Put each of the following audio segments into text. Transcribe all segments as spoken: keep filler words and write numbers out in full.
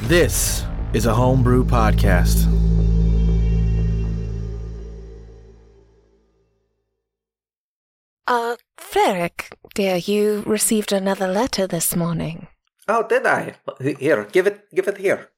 This is a Homebrew Podcast. Uh, Ferric, dear, you received another letter this morning. Oh, did I? Here, give it, give it here.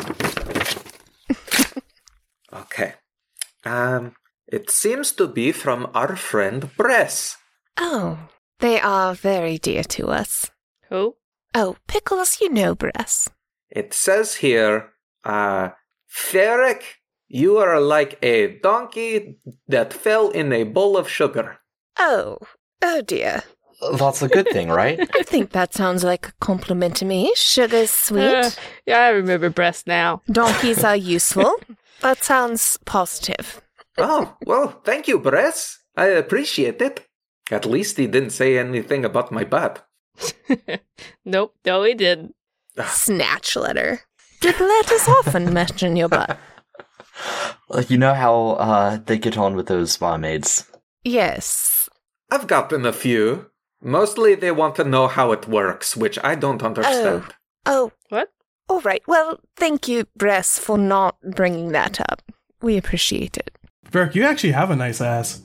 Okay. Um, it seems to be from our friend Bress. Oh, they are very dear to us. Who? Oh, Pickles, you know Bress. It says here, uh, Ferric, you are like a donkey that fell in a bowl of sugar. Oh, oh dear. That's a good thing, right? I think that sounds like a compliment to me. Sugar's sweet. Uh, yeah, I remember breast now. Donkeys are useful. That sounds positive. Oh, well, thank you, Bress. I appreciate it. At least he didn't say anything about my butt. Nope, no he didn't. Snatch letter. Did letters often mention your butt? You know how uh, they get on with those barmaids. Yes. I've gotten a few. Mostly they want to know how it works, which I don't understand. Oh. Oh. What? All right. Well, thank you, Bress, for not bringing that up. We appreciate it. Ferric, you actually have a nice ass.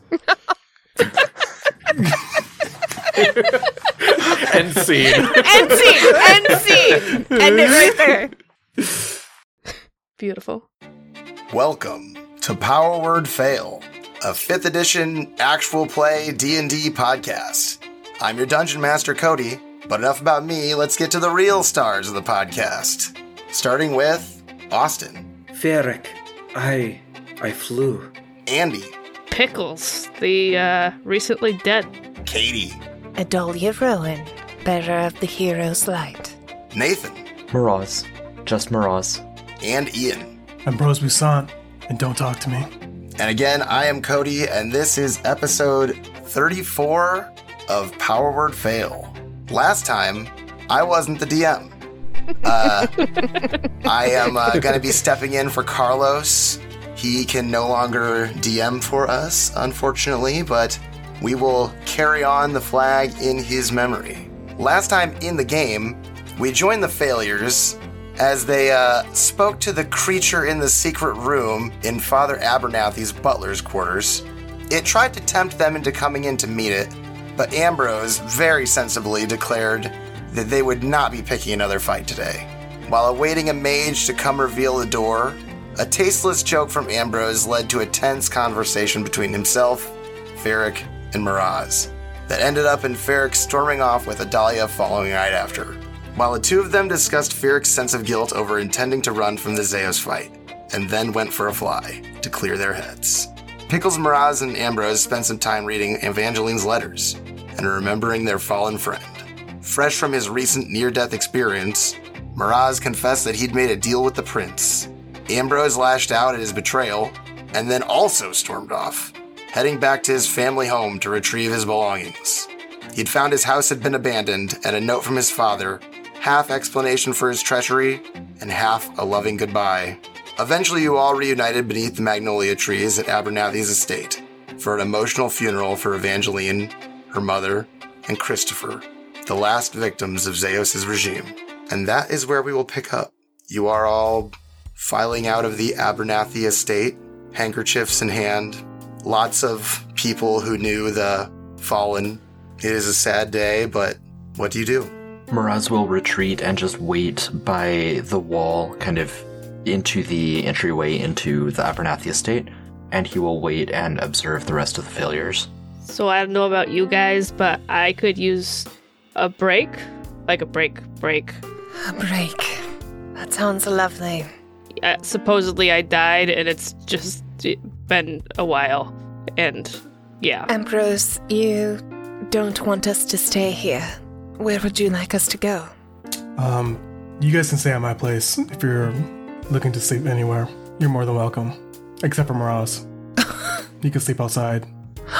End scene. End scene! End scene! End it right there. Beautiful. Welcome to Power Word Fail, a fifth edition actual play D and D podcast. I'm your Dungeon Master, Cody, but enough about me, let's get to the real stars of the podcast. Starting with Austin. Ferric, I... I flew. Andy. Pickles, the uh, recently dead. Katie. Adolia Rowan, bearer of the hero's light. Nathan. Miraz. Just Miraz. And Ian. Ambrose Bussant, and don't talk to me. And again, I am Cody, and this is episode thirty-four of Power Word Fail. Last time, I wasn't the D M. Uh, I am uh, going to be stepping in for Carlos. He can no longer D M for us, unfortunately, but we will carry on the flag in his memory. Last time in the game, we joined the failures as they uh, spoke to the creature in the secret room in Father Abernathy's butler's quarters. It tried to tempt them into coming in to meet it, but Ambrose very sensibly declared that they would not be picking another fight today. While awaiting a mage to come reveal the door, a tasteless joke from Ambrose led to a tense conversation between himself, Ferric, and Miraz that ended up in Ferric storming off with Adalia following right after. While the two of them discussed Ferric's sense of guilt over intending to run from the Zeos fight, and then went for a fly to clear their heads. Pickles, Miraz, and Ambrose spent some time reading Evangeline's letters and remembering their fallen friend. Fresh from his recent near-death experience, Miraz confessed that he'd made a deal with the prince. Ambrose lashed out at his betrayal, and then also stormed off, heading back to his family home to retrieve his belongings. He'd found his house had been abandoned, and a note from his father, half explanation for his treachery, and half a loving goodbye. Eventually you all reunited beneath the magnolia trees at Abernathy's estate for an emotional funeral for Evangeline, her mother, and Christopher, the last victims of Zeos' regime. And that is where we will pick up. You are all filing out of the Abernathy estate, handkerchiefs in hand. Lots of people who knew the fallen. It is a sad day, but what do you do? Miraz will retreat and just wait by the wall, kind of into the entryway into the Abernathy estate, and he will wait and observe the rest of the failures. So I don't know about you guys, but I could use a break. Like a break, break. A break. That sounds lovely. Uh, supposedly I died, and it's just been a while. And, yeah. Ambrose, you don't want us to stay here. Where would you like us to go? Um, you guys can stay at my place if you're looking to sleep anywhere. You're more than welcome. Except for Miraz. You can sleep outside.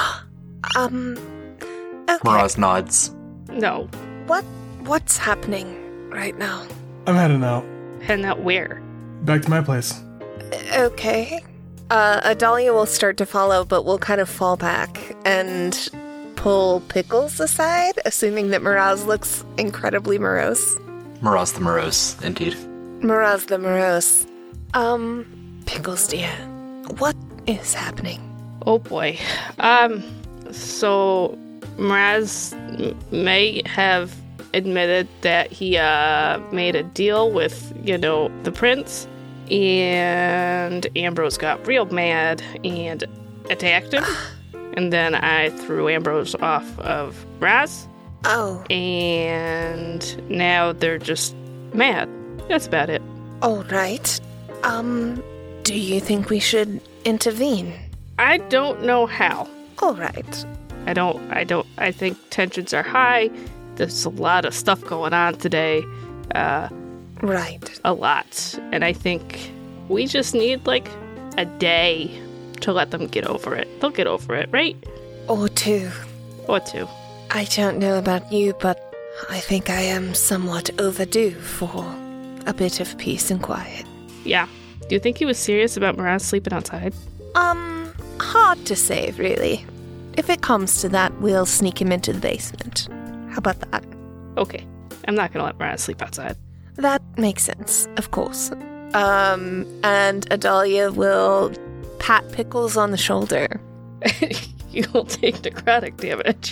um, okay. Miraz nods. No. What? What's happening right now? I'm heading out. Heading out where? Back to my place. Okay. Uh, Adalia will start to follow, but will kind of fall back and pull Pickles aside, assuming that Miraz looks incredibly morose. Miraz the morose, indeed. Miraz the Morose. Um, Pickles, dear, what is happening? Oh boy. Um, so Miraz m- may have admitted that he uh made a deal with, you know, the prince, and Ambrose got real mad and attacked him. And then I threw Ambrose off of Miraz. Oh, And now they're just mad. That's about it. all right. Um, do you think we should intervene? I don't know how. All right. I don't, I don't, I think tensions are high. There's a lot of stuff going on today. Uh, Right. a lot. And I think we just need like a day to let them get over it. They'll get over it, right? Or two. Or two. I don't know about you, but I think I am somewhat overdue for a bit of peace and quiet. Yeah. Do you think he was serious about Miraz sleeping outside? Um, hard to say, really. If it comes to that, we'll sneak him into the basement. How about that? Okay. I'm not gonna let Miraz sleep outside. That makes sense, of course. Um, and Adalia will pat Pickles on the shoulder. You'll take necrotic damage.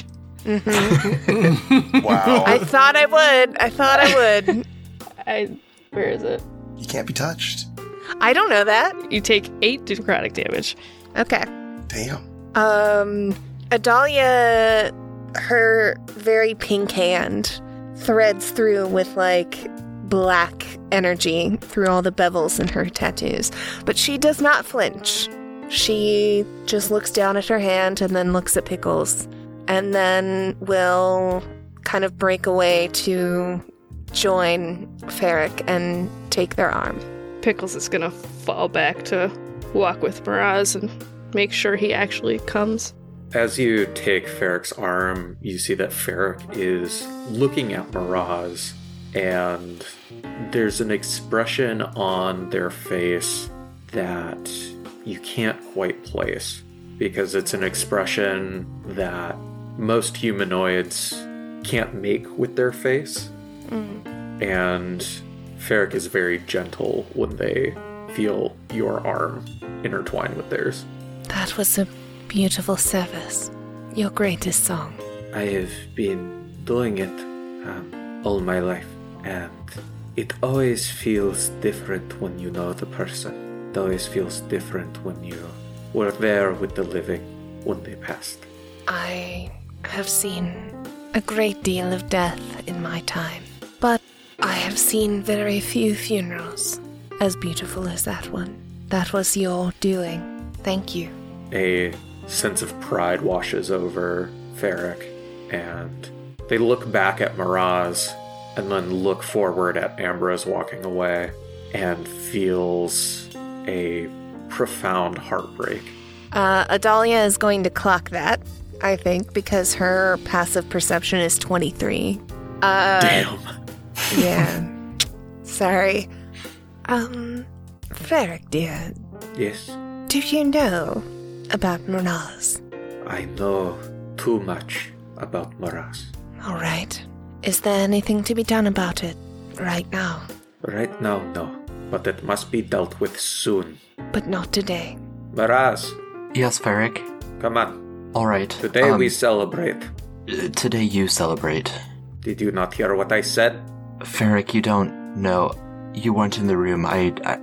Wow. I thought I would. I thought I would. I. Where is it? You can't be touched. I don't know that. You take eight necrotic damage. Okay. Damn. Um, Adalia, her very pink hand threads through with like black energy through all the bevels in her tattoos, but she does not flinch. She just looks down at her hand and then looks at Pickles, and then will kind of break away to join Ferric and take their arm. Pickles is gonna fall back to walk with Miraz and make sure he actually comes. As you take Ferric's arm, you see that Ferric is looking at Miraz, and there's an expression on their face that you can't quite place, because it's an expression that most humanoids can't make with their face. And Ferric is very gentle when they feel your arm intertwined with theirs. That was a beautiful service. Your greatest song. I have been doing it um, all my life, and it always feels different when you know the person. It always feels different when you were there with the living when they passed. I have seen a great deal of death in my time, but I have seen very few funerals as beautiful as that one. That was your doing. Thank you. A sense of pride washes over Ferric, and they look back at Miraz and then look forward at Ambrose walking away and feels a profound heartbreak. Uh, Adalia is going to clock that, I think, because her passive perception is twenty-three. Uh, Damn. Yeah. Sorry. Um, Ferric, dear, Yes, do you know about Miraz? I know too much about Miraz. All right. Is there anything to be done about it right now? Right now, no, but it must be dealt with soon. But not today. Miraz, Yes, Ferric. come on. All right. Today um, we celebrate. uh, Today you celebrate. Did you not hear what I said? Ferric, you don't know. You weren't in the room. I. I,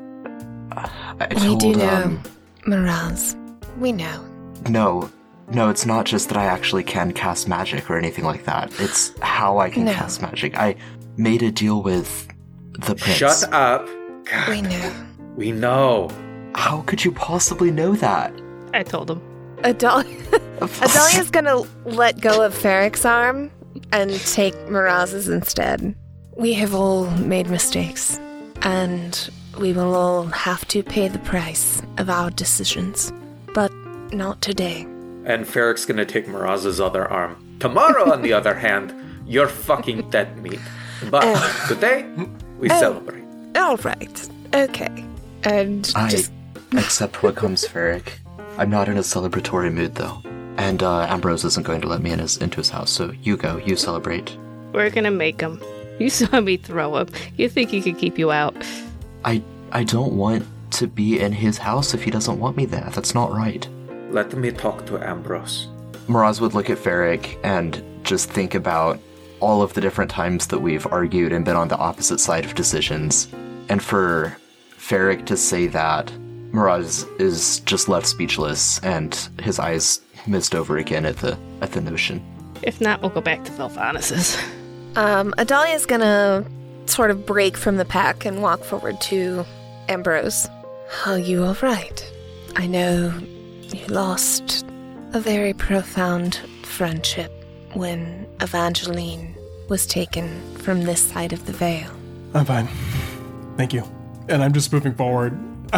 I We told. do know, Um, Miraz. We know. no. No, it's not just that I actually can cast magic or anything like that. It's how I can No. cast magic. I made a deal with the prince. Shut up. God, We know. we know. How could you possibly know that? I told him. Adalia, Adalia's gonna let go of Ferric's arm and take Miraz's instead. We have all made mistakes, and we will all have to pay the price of our decisions. But not today. And Ferric's gonna take Miraz's other arm. Tomorrow, on the other hand, you're fucking dead meat. But Oh. today, we Oh. celebrate. All right. Okay. And I just accept what comes, Ferric. I'm not in a celebratory mood, though. And uh, Ambrose isn't going to let me in his, into his house, so you go. You celebrate. We're gonna make him. You saw me throw him. You think he could keep you out? I I don't want to be in his house if he doesn't want me there. That's not right. Let me talk to Ambrose. Miraz would look at Ferric and just think about all of the different times that we've argued and been on the opposite side of decisions. And for Ferric to say that, Miraz is just left speechless, and his eyes mist over again at the at the notion. If not, we'll go back to Velvanus's. Um, Adalia's gonna sort of break from the pack and walk forward to Ambrose. Are you all right? I know you lost a very profound friendship when Evangeline was taken from this side of the veil. I'm fine. Thank you. And I'm just moving forward.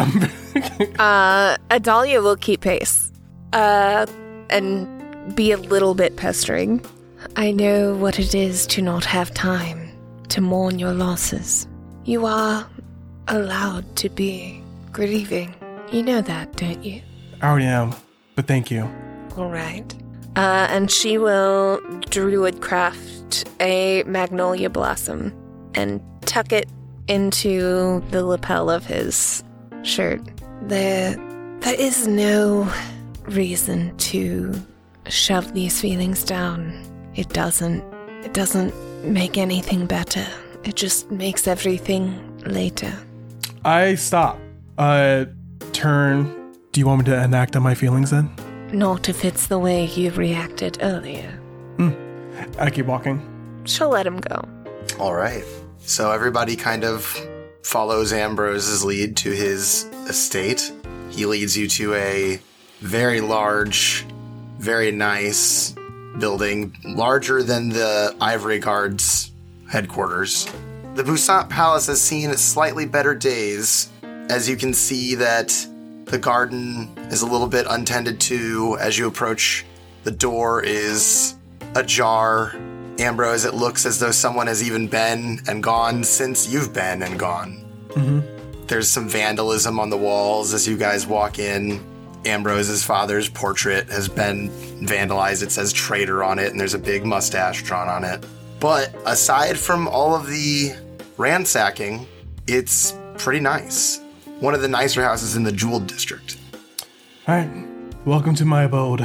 uh, Adalia will keep pace. Uh, and be a little bit pestering. I know what it is to not have time to mourn your losses. You are allowed to be grieving. You know that, don't you? I already am, but thank you. All right. Uh, and she will druid craft a magnolia blossom and tuck it into the lapel of his shirt. There, there is no reason to shove these feelings down. It doesn't. It doesn't make anything better. It just makes everything later. I stop. Uh, turn. Do you want me to enact on my feelings then? Not if it's the way you reacted earlier. Hmm. I keep walking. She'll let him go. All right. So everybody kind of follows Ambrose's lead to his estate. He leads you to a very large, very nice building, larger than the Ivory Guard's headquarters. The Boussaint Palace has seen slightly better days, as you can see that the garden is a little bit untended to. As you approach, the door is ajar. Ambrose, it looks as though someone has even been and gone since you've been and gone. Mm-hmm. There's some vandalism on the walls as you guys walk in. Ambrose's father's portrait has been vandalized. It says traitor on it, and there's a big mustache drawn on it. But aside from all of the ransacking, it's pretty nice. One of the nicer houses in the Jeweled District. All right. Welcome to my abode.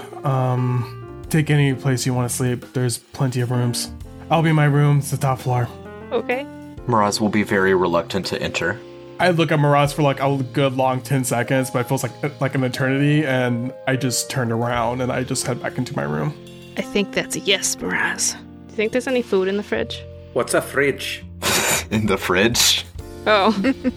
Um, take any place you want to sleep. There's plenty of rooms. I'll be in my room. It's the top floor. Okay. Miraz will be very reluctant to enter. I look at Miraz for like a good long ten seconds, but it feels like like an eternity, and I just turn around and I just head back into my room. I think that's a yes, Miraz. Do you think there's any food in the fridge? What's a fridge? In the fridge? Oh.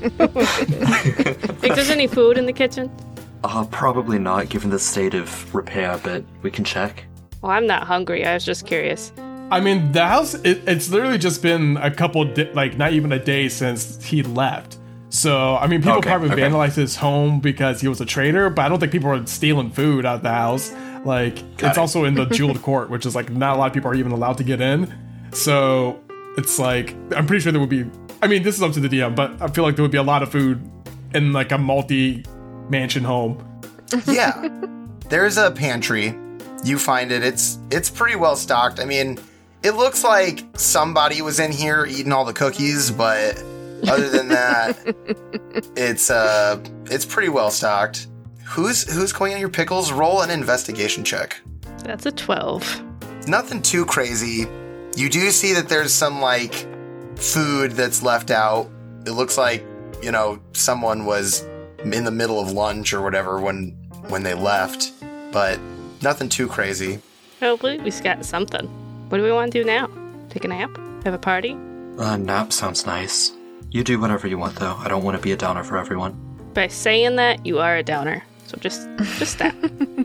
Think there's any food in the kitchen? Uh, probably not, given the state of repair, but we can check. Well, I'm not hungry. I was just curious. I mean, the house, it, it's literally just been a couple, di- like, not even a day since he left. So, I mean, people Okay, probably okay. vandalized his home because he was a traitor, but I don't think people are stealing food out of the house. Like, Got it's it. also in the jeweled court, which is, like, not a lot of people are even allowed to get in. So, it's like, I'm pretty sure there would be, I mean, this is up to the D M, but I feel like there would be a lot of food in, like, a multi-mansion home. Yeah. There's a pantry. You find it. It's it's pretty well stocked. I mean, it looks like somebody was in here eating all the cookies, but other than that, it's uh it's pretty well stocked. Who's who's going on your pickles? Roll an investigation check. That's a twelve. Nothing too crazy. You do see that there's some like food that's left out. It looks like, you know, someone was in the middle of lunch or whatever when when they left, but nothing too crazy. Oh, we we got something. What do we want to do now? Take a nap? Have a party? Uh, nap sounds nice. You do whatever you want, though. I don't want to be a downer for everyone. By saying that, you are a downer. So just just stop.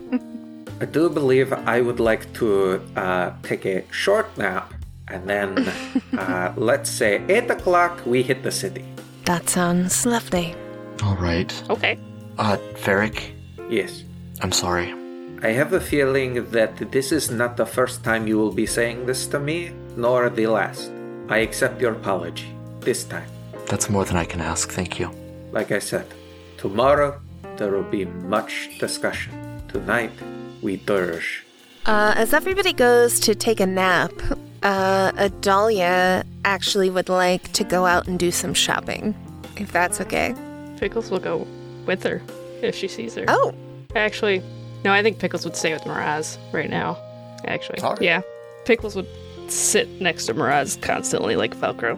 I do believe I would like to uh, take a short nap, and then, uh, let's say, eight o'clock, we hit the city. That sounds lovely. All right. Okay. Uh, Ferric, Yes. I'm sorry. I have a feeling that this is not the first time you will be saying this to me, nor the last. I accept your apology, this time. That's more than I can ask, thank you. Like I said, tomorrow there will be much discussion. Tonight, we dirge. Uh, as everybody goes to take a nap, uh, Adalia actually would like to go out and do some shopping. if that's okay. Pickles will go with her if she sees her. Oh, Actually, no, I think Pickles would stay with Miraz right now. Actually. All right. Yeah. Pickles would sit next to Miraz constantly like Velcro.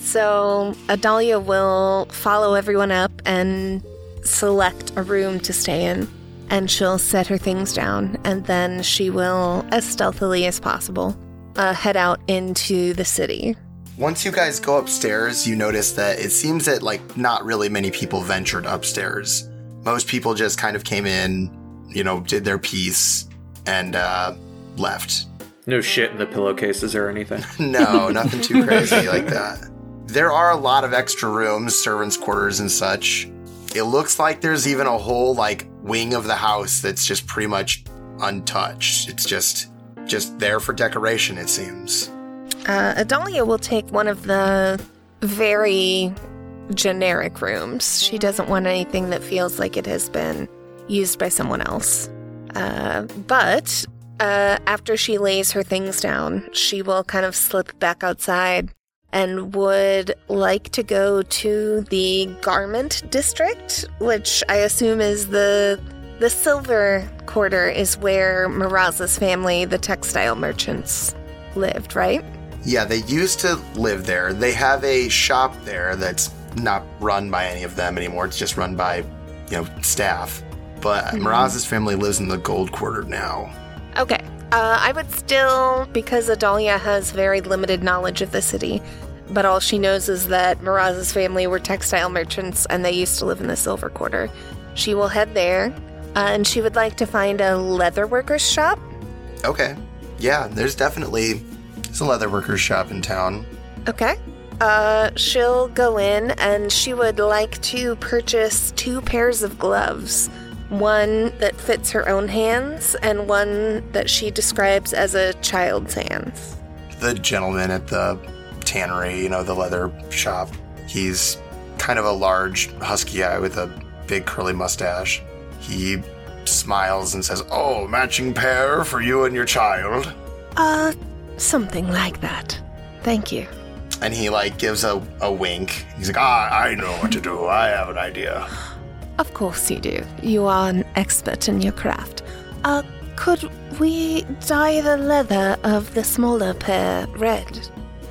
so Adalia will follow everyone up and select a room to stay in. And she'll set her things down, and then she will, as stealthily as possible, uh, head out into the city. Once you guys go upstairs, you notice that it seems that, like, not really many people ventured upstairs. Most people just kind of came in, you know, did their piece, and uh, left. No shit in the pillowcases or anything. No, nothing too crazy like that. There are a lot of extra rooms, servants' quarters and such. It looks like there's even a whole, like, wing of the house that's just pretty much untouched. It's just just there for decoration, it seems. Uh, Adalia will take one of the very generic rooms. She doesn't want anything that feels like it has been used by someone else. Uh, but uh, after she lays her things down, she will kind of slip back outside and would like to go to the garment district, which I assume is the the silver quarter is where Miraz's family, the textile merchants, lived, right? Yeah, they used to live there. They have a shop there that's not run by any of them anymore. It's just run by, you know, staff. But mm-hmm. Miraz's family lives in the gold quarter now. Okay. Uh, I would still, because Adalia has very limited knowledge of the city, but all she knows is that Miraz's family were textile merchants and they used to live in the Silver Quarter. She will head there, uh, and she would like to find a leatherworker's shop. Okay. Yeah, there's definitely there's a leatherworker's shop in town. Okay. Uh, she'll go in and she would like to purchase two pairs of gloves. One that fits her own hands, and one that she describes as a child's hands. The gentleman at the tannery, you know, the leather shop, he's kind of a large, husky guy with a big curly mustache. He smiles and says, "Oh, matching pair for you and your child." Uh, something like that. Thank you. And he, like, gives a, a wink. He's like, ah, I know what to do. I have an idea. Of course you do. You are an expert in your craft. Uh, could we dye the leather of the smaller pair red?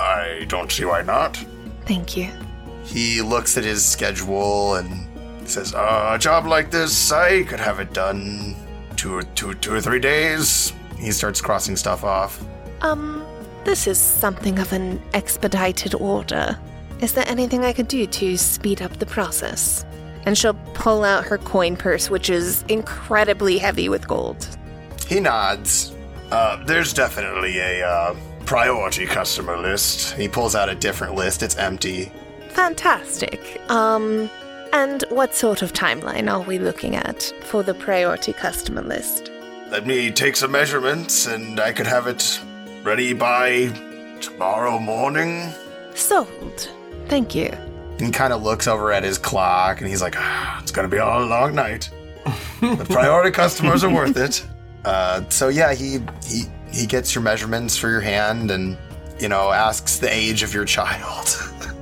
I don't see why not. Thank you. He looks at his schedule and says, uh, a job like this, I could have it done two or, two, two or three days. He starts crossing stuff off. Um, this is something of an expedited order. Is there anything I could do to speed up the process? And she'll pull out her coin purse, which is incredibly heavy with gold. He nods. Uh, there's definitely a uh, priority customer list. He pulls out a different list. It's empty. Fantastic. Um, and what sort of timeline are we looking at for the priority customer list? Let me take some measurements, and I could have it ready by tomorrow morning. Sold. Thank you. He kind of looks over at his clock, and he's like, ah, it's going to be a long night. The priority customers are worth it. Uh, so, yeah, he, he he gets your measurements for your hand and, you know, asks the age of your child.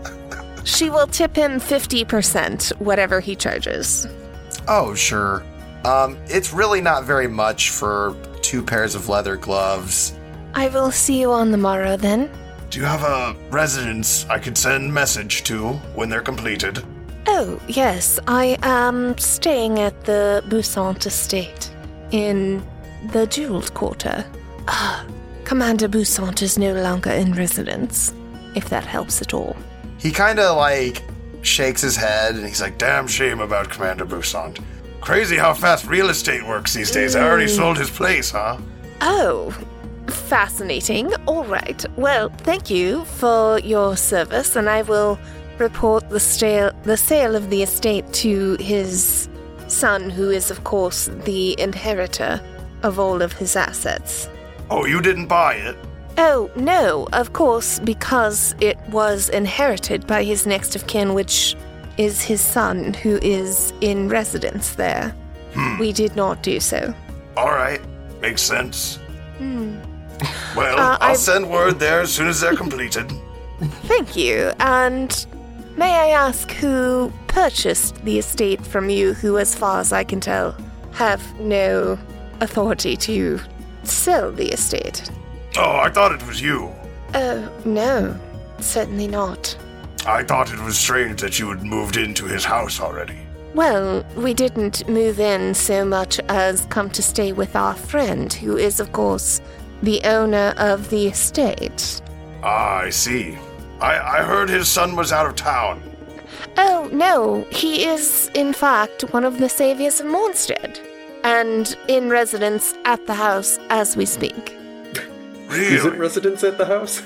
She will tip him fifty percent, whatever he charges. Oh, sure. Um, it's really not very much for two pairs of leather gloves. I will see you on the morrow, then. Do you have a residence I could send message to when they're completed? Oh, yes. I am staying at the Boussant estate in the Jeweled Quarter. Ah, Commander Boussant is no longer in residence, if that helps at all. He kind of, like, shakes his head, and he's like, damn shame about Commander Boussant. Crazy how fast real estate works these days. Mm. I already sold his place, huh? Oh, fascinating. All right. Well, thank you for your service, and I will report the, sta- the sale of the estate to his son, who is, of course, the inheritor of all of his assets. Oh, you didn't buy it? Oh, no, of course, because it was inherited by his next of kin, which is his son, who is in residence there. Hmm. We did not do so. All right. Makes sense. Hmm. Well, uh, I'll I've... send word there as soon as they're completed. Thank you, and may I ask who purchased the estate from you, who, as far as I can tell, have no authority to sell the estate? Oh, I thought it was you. Oh, no, certainly not. I thought it was strange that you had moved into his house already. Well, we didn't move in so much as come to stay with our friend, who is, of course, the owner of the estate. Ah, I see. I, I heard his son was out of town. Oh, no, he is, in fact, one of the saviors of Mornstead, and in residence at the house as we speak. Really? Is it residence at the house?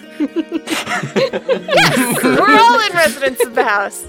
Yes, we're all in residence at the house.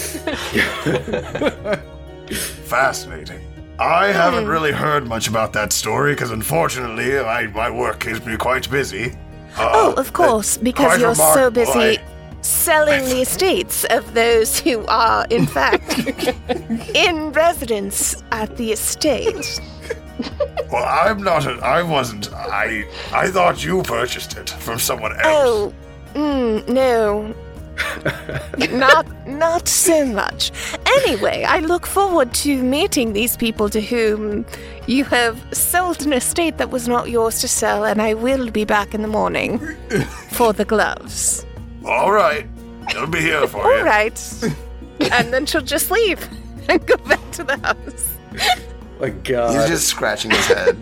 Fascinating. I haven't really heard much about that story because, unfortunately, I, my work keeps me quite busy. Uh, Oh, of course, because quite you're so remarkable. busy I- selling the estates of those who are, in fact, in residence at the estate. Well, I'm not. A, I wasn't. I. I thought you purchased it from someone else. Oh, mm, no. not not so much. Anyway, I look forward to meeting these people to whom you have sold an estate that was not yours to sell, and I will be back in the morning for the gloves. All right, it'll be here for All you. right. And then she'll just leave and go back to the house. My God. He's just scratching his head.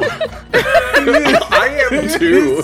I am too.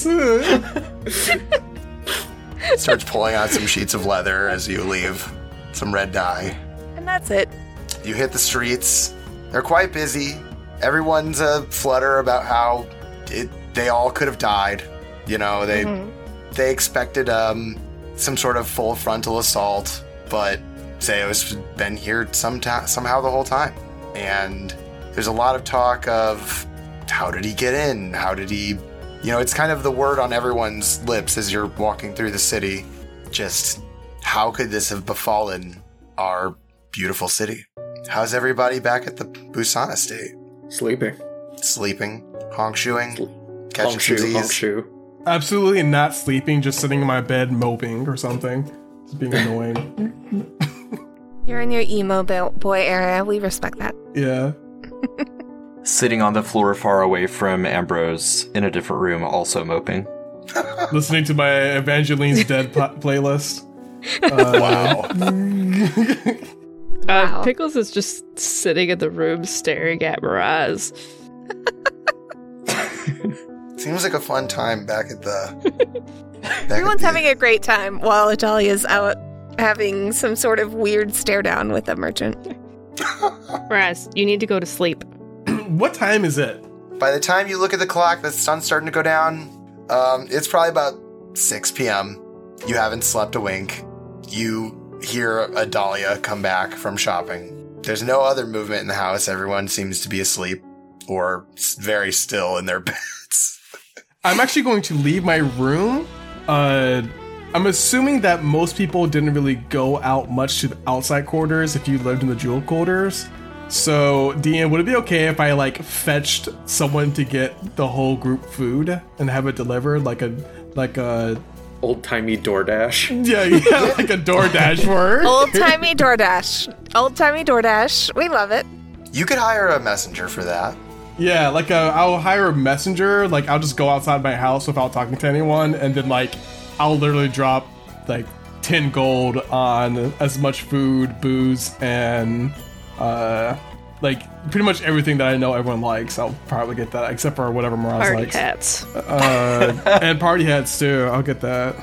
Starts pulling out some sheets of leather as you leave. Some red dye. And that's it. You hit the streets. They're quite busy. Everyone's a flutter about how it, they all could have died. You know, they they expected um, some sort of full frontal assault, but Zeus had been here some ta- somehow the whole time. And there's a lot of talk of how did he get in? How did he... You know, it's kind of the word on everyone's lips as you're walking through the city. Just, how could this have befallen our beautiful city? How's everybody back at the Busan estate? Sleeping. Sleeping, honk-shoeing, catching Honk some shoe, honk Z's. shoe. Absolutely not sleeping, just sitting in my bed moping or something. Just being annoying. You're in your emo bo- boy area. We respect that. Yeah. Sitting on the floor far away from Ambrose in a different room, also moping. Listening to my Evangeline's Dead pl- playlist. Wow. Uh, Wow. Pickles is just sitting in the room staring at Miraz. Seems like a fun time back at the... back Everyone's at having a great time while Adalia's out having some sort of weird stare down with a merchant. Miraz, you need to go to sleep. What time is it? By the time you look at the clock, the sun's starting to go down. Um, it's probably about six p.m. You haven't slept a wink. You hear Adalia come back from shopping. There's no other movement in the house. Everyone seems to be asleep or s- very still in their beds. I'm actually going to leave my room. Uh, I'm assuming that most people didn't really go out much to the outside quarters if you lived in the jewel quarters. So, Dean, would it be okay if I, like, fetched someone to get the whole group food and have it delivered? Like a, like a... Old-timey DoorDash. Yeah, yeah, like a DoorDash for her. Old timey DoorDash. Old timey DoorDash. We love it. You could hire a messenger for that. Yeah, like a, I'll hire a messenger. Like, I'll just go outside my house without talking to anyone, and then, like, I'll literally drop, like, ten gold on as much food, booze, and... Uh, like pretty much everything that I know everyone likes, I'll probably get that, except for whatever Miraz Party likes. hats. Uh, and party hats too. I'll get that.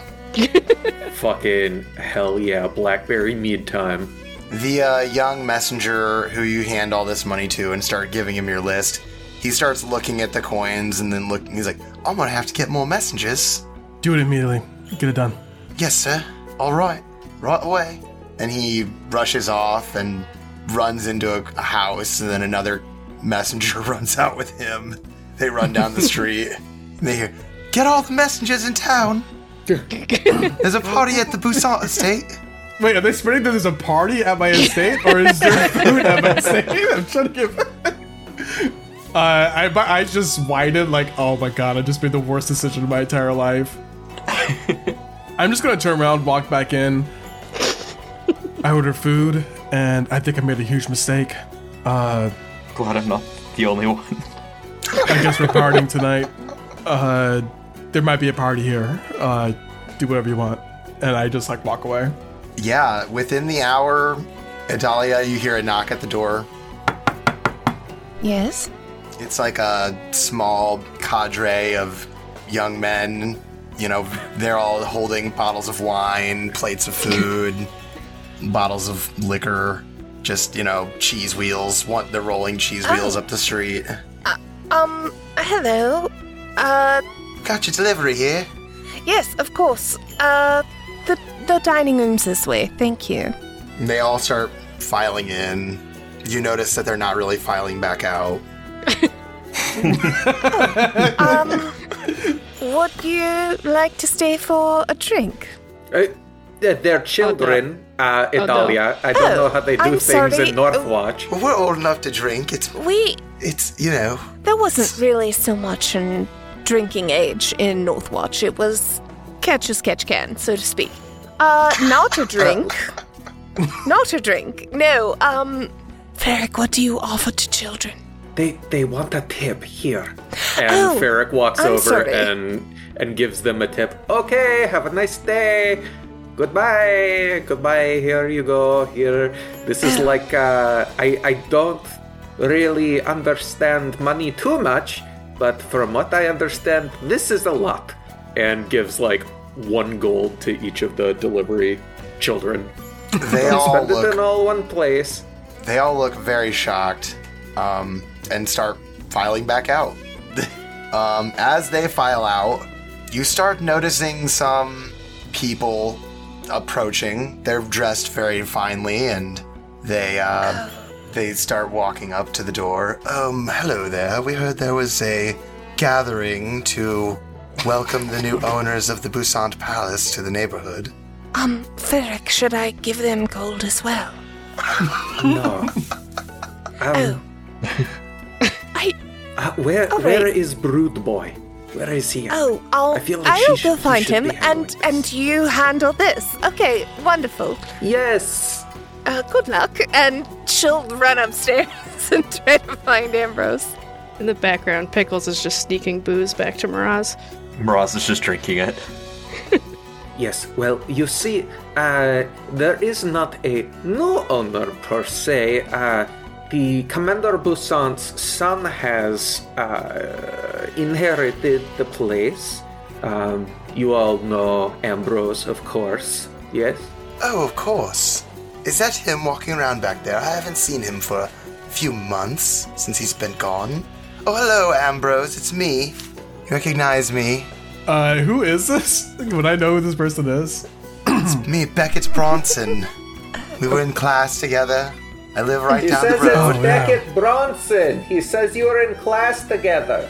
Fucking hell yeah, Blackberry mead time. The uh, young messenger who you hand all this money to and start giving him your list, he starts looking at the coins and then looking. He's like, I'm gonna have to get more messengers. Do it immediately. Get it done. Yes, sir. All right. Right away. And he rushes off and runs into a, a house, and then another messenger runs out with him. They run down the street, and they hear, get all the messengers in town. There's a party at the Busan estate. Wait, are they spreading that there's a party at my estate, or is there food at my estate? I'm trying to get. uh, I but I just whited like, oh my god, I just made the worst decision of my entire life. I'm just gonna turn around, walk back in. I ordered food, and I think I made a huge mistake. Uh, Glad I'm not the only one. I guess we're partying tonight. Uh, there might be a party here. Uh, do whatever you want. And I just, like, walk away. Yeah, within the hour, Adalia, you hear a knock at the door. Yes? It's like a small cadre of young men. You know, they're all holding bottles of wine, plates of food, bottles of liquor, just, you know, cheese wheels. One, they're rolling cheese wheels Oh. up the street. Uh, um, hello? Uh, Got your delivery here. yes, of course. Uh, the, the dining room's this way. Thank you. They all start filing in. You notice that they're not really filing back out. Um, would you like to stay for a drink? Uh, they're- they're children, uh, no. Italia. I don't Oh, know how they do I'm things sorry. in Northwatch. Well, we're old enough to drink. It's, We, it's, you know. there wasn't really so much in drinking age in Northwatch. It was catch as catch can, so to speak. Uh, not a drink. Not a drink. No, um, Ferric, what do you offer to children? They they want a tip here. And Oh, Ferric walks I'm over sorry. and and gives them a tip. Okay, have a nice day. Goodbye. Goodbye. Here you go. Here. This is like uh I I don't really understand money too much, but from what I understand, this is a lot. And gives like one gold to each of the delivery children. They all Spend it look in all one place. They all look very shocked, um, and start filing back out. um, as they file out, you start noticing some people approaching. They're dressed very finely, and they uh, they start walking up to the door. Um, hello there. We heard there was a gathering to welcome the new owners of the Busant Palace to the neighborhood. Um, Ferric, should I give them gold as well? No. Um, Oh. I, Uh, where All where right. is Brood Boy? Where is he? oh, I'll, I feel like I'll she go should- he find should him, be and, handling this. and you handle this. Okay, wonderful. Yes. Uh, good luck. And she'll run upstairs and try to find Ambrose. In the background, Pickles is just sneaking booze back to Miraz. Miraz is just drinking it. Yes. Well, you see, uh, there is not a new owner per se. Uh, the Commander Busant's son has uh, inherited the place. Um, you all know Ambrose, of course. Yes. Oh, of course. Is that him walking around back there? I haven't seen him for a few months since he's been gone. Oh, hello, Ambrose. It's me. You recognize me? Uh, who is this? Would I know who this person is? Me, Beckett Bronson. We were in class together. I live right He down says the road. it's Beckett Bronson. He says you were in class together.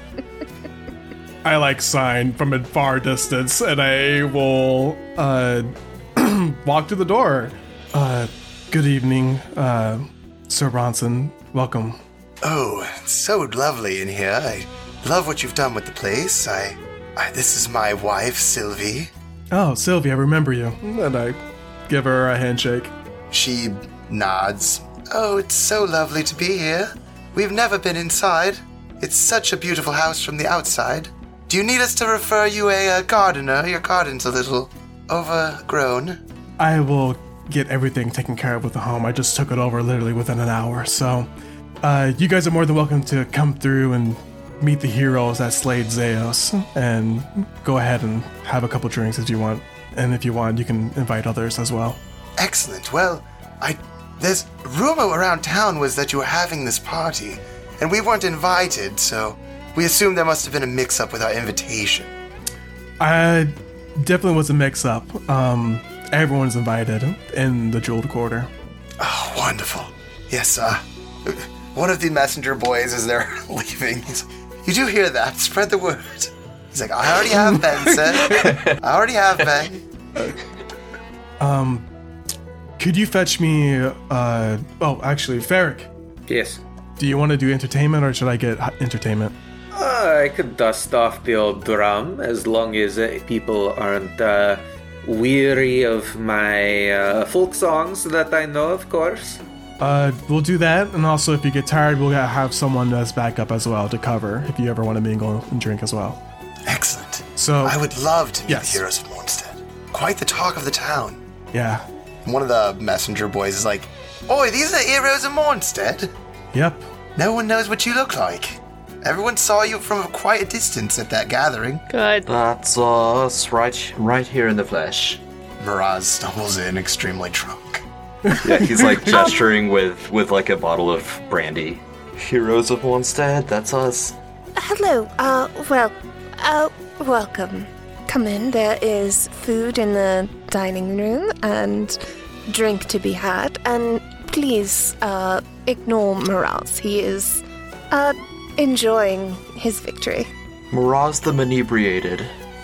I like sign from a far distance, and I will uh walk to the door. Uh, good evening, uh, Sir Bronson. Welcome. Oh, it's so lovely in here. I love what you've done with the place. I, I this is my wife, Sylvie. Oh, Sylvie, I remember you. And I give her a handshake. She nods. Oh, it's so lovely to be here. We've never been inside. It's such a beautiful house from the outside. Do you need us to refer you a, uh gardener? Your garden's a little overgrown. I will get everything taken care of with the home. I just took it over literally within an hour. So, uh, you guys are more than welcome to come through and meet the heroes that slayed Zeos, and go ahead and have a couple drinks if you want. And if you want, you can invite others as well. Excellent. Well, I there's rumor around town was that you were having this party, and we weren't invited, so we assumed there must have been a mix-up with our invitation. I definitely was a mix-up. Um, everyone's invited in the Jeweled Quarter. Oh, wonderful. Yes, uh, one of the messenger boys as they're leaving, he's like, you do hear that? Spread the word. He's like, I already have Ben, sir. I already have Ben. Um, could you fetch me, uh, oh, actually, Ferric, Yes. do you want to do entertainment or should I get h- entertainment? Uh, I could dust off the old drum as long as uh, people aren't uh, weary of my uh, folk songs that I know, of course. Uh, we'll do that, and also if you get tired, we'll have someone that's back up as well to cover if you ever want to mingle and drink as well. Excellent. So I would love to meet yes. the heroes of Mornstead. Quite the talk of the town. Yeah. One of the messenger boys is like, "Oi, these are the heroes of Mornstead. Yep. No one knows what you look like. Everyone saw you from quite a distance at that gathering." Good. That's us, right, right here in the flesh. Miraz stumbles in, extremely drunk. Yeah, he's like gesturing with, with like a bottle of brandy. Heroes of Mornstead, that's us. Hello, uh, well, uh, welcome. Come in, there is food in the dining room and drink to be had, and please, uh, ignore Miraz. He is, uh, enjoying his victory. Miraz the Inebriated.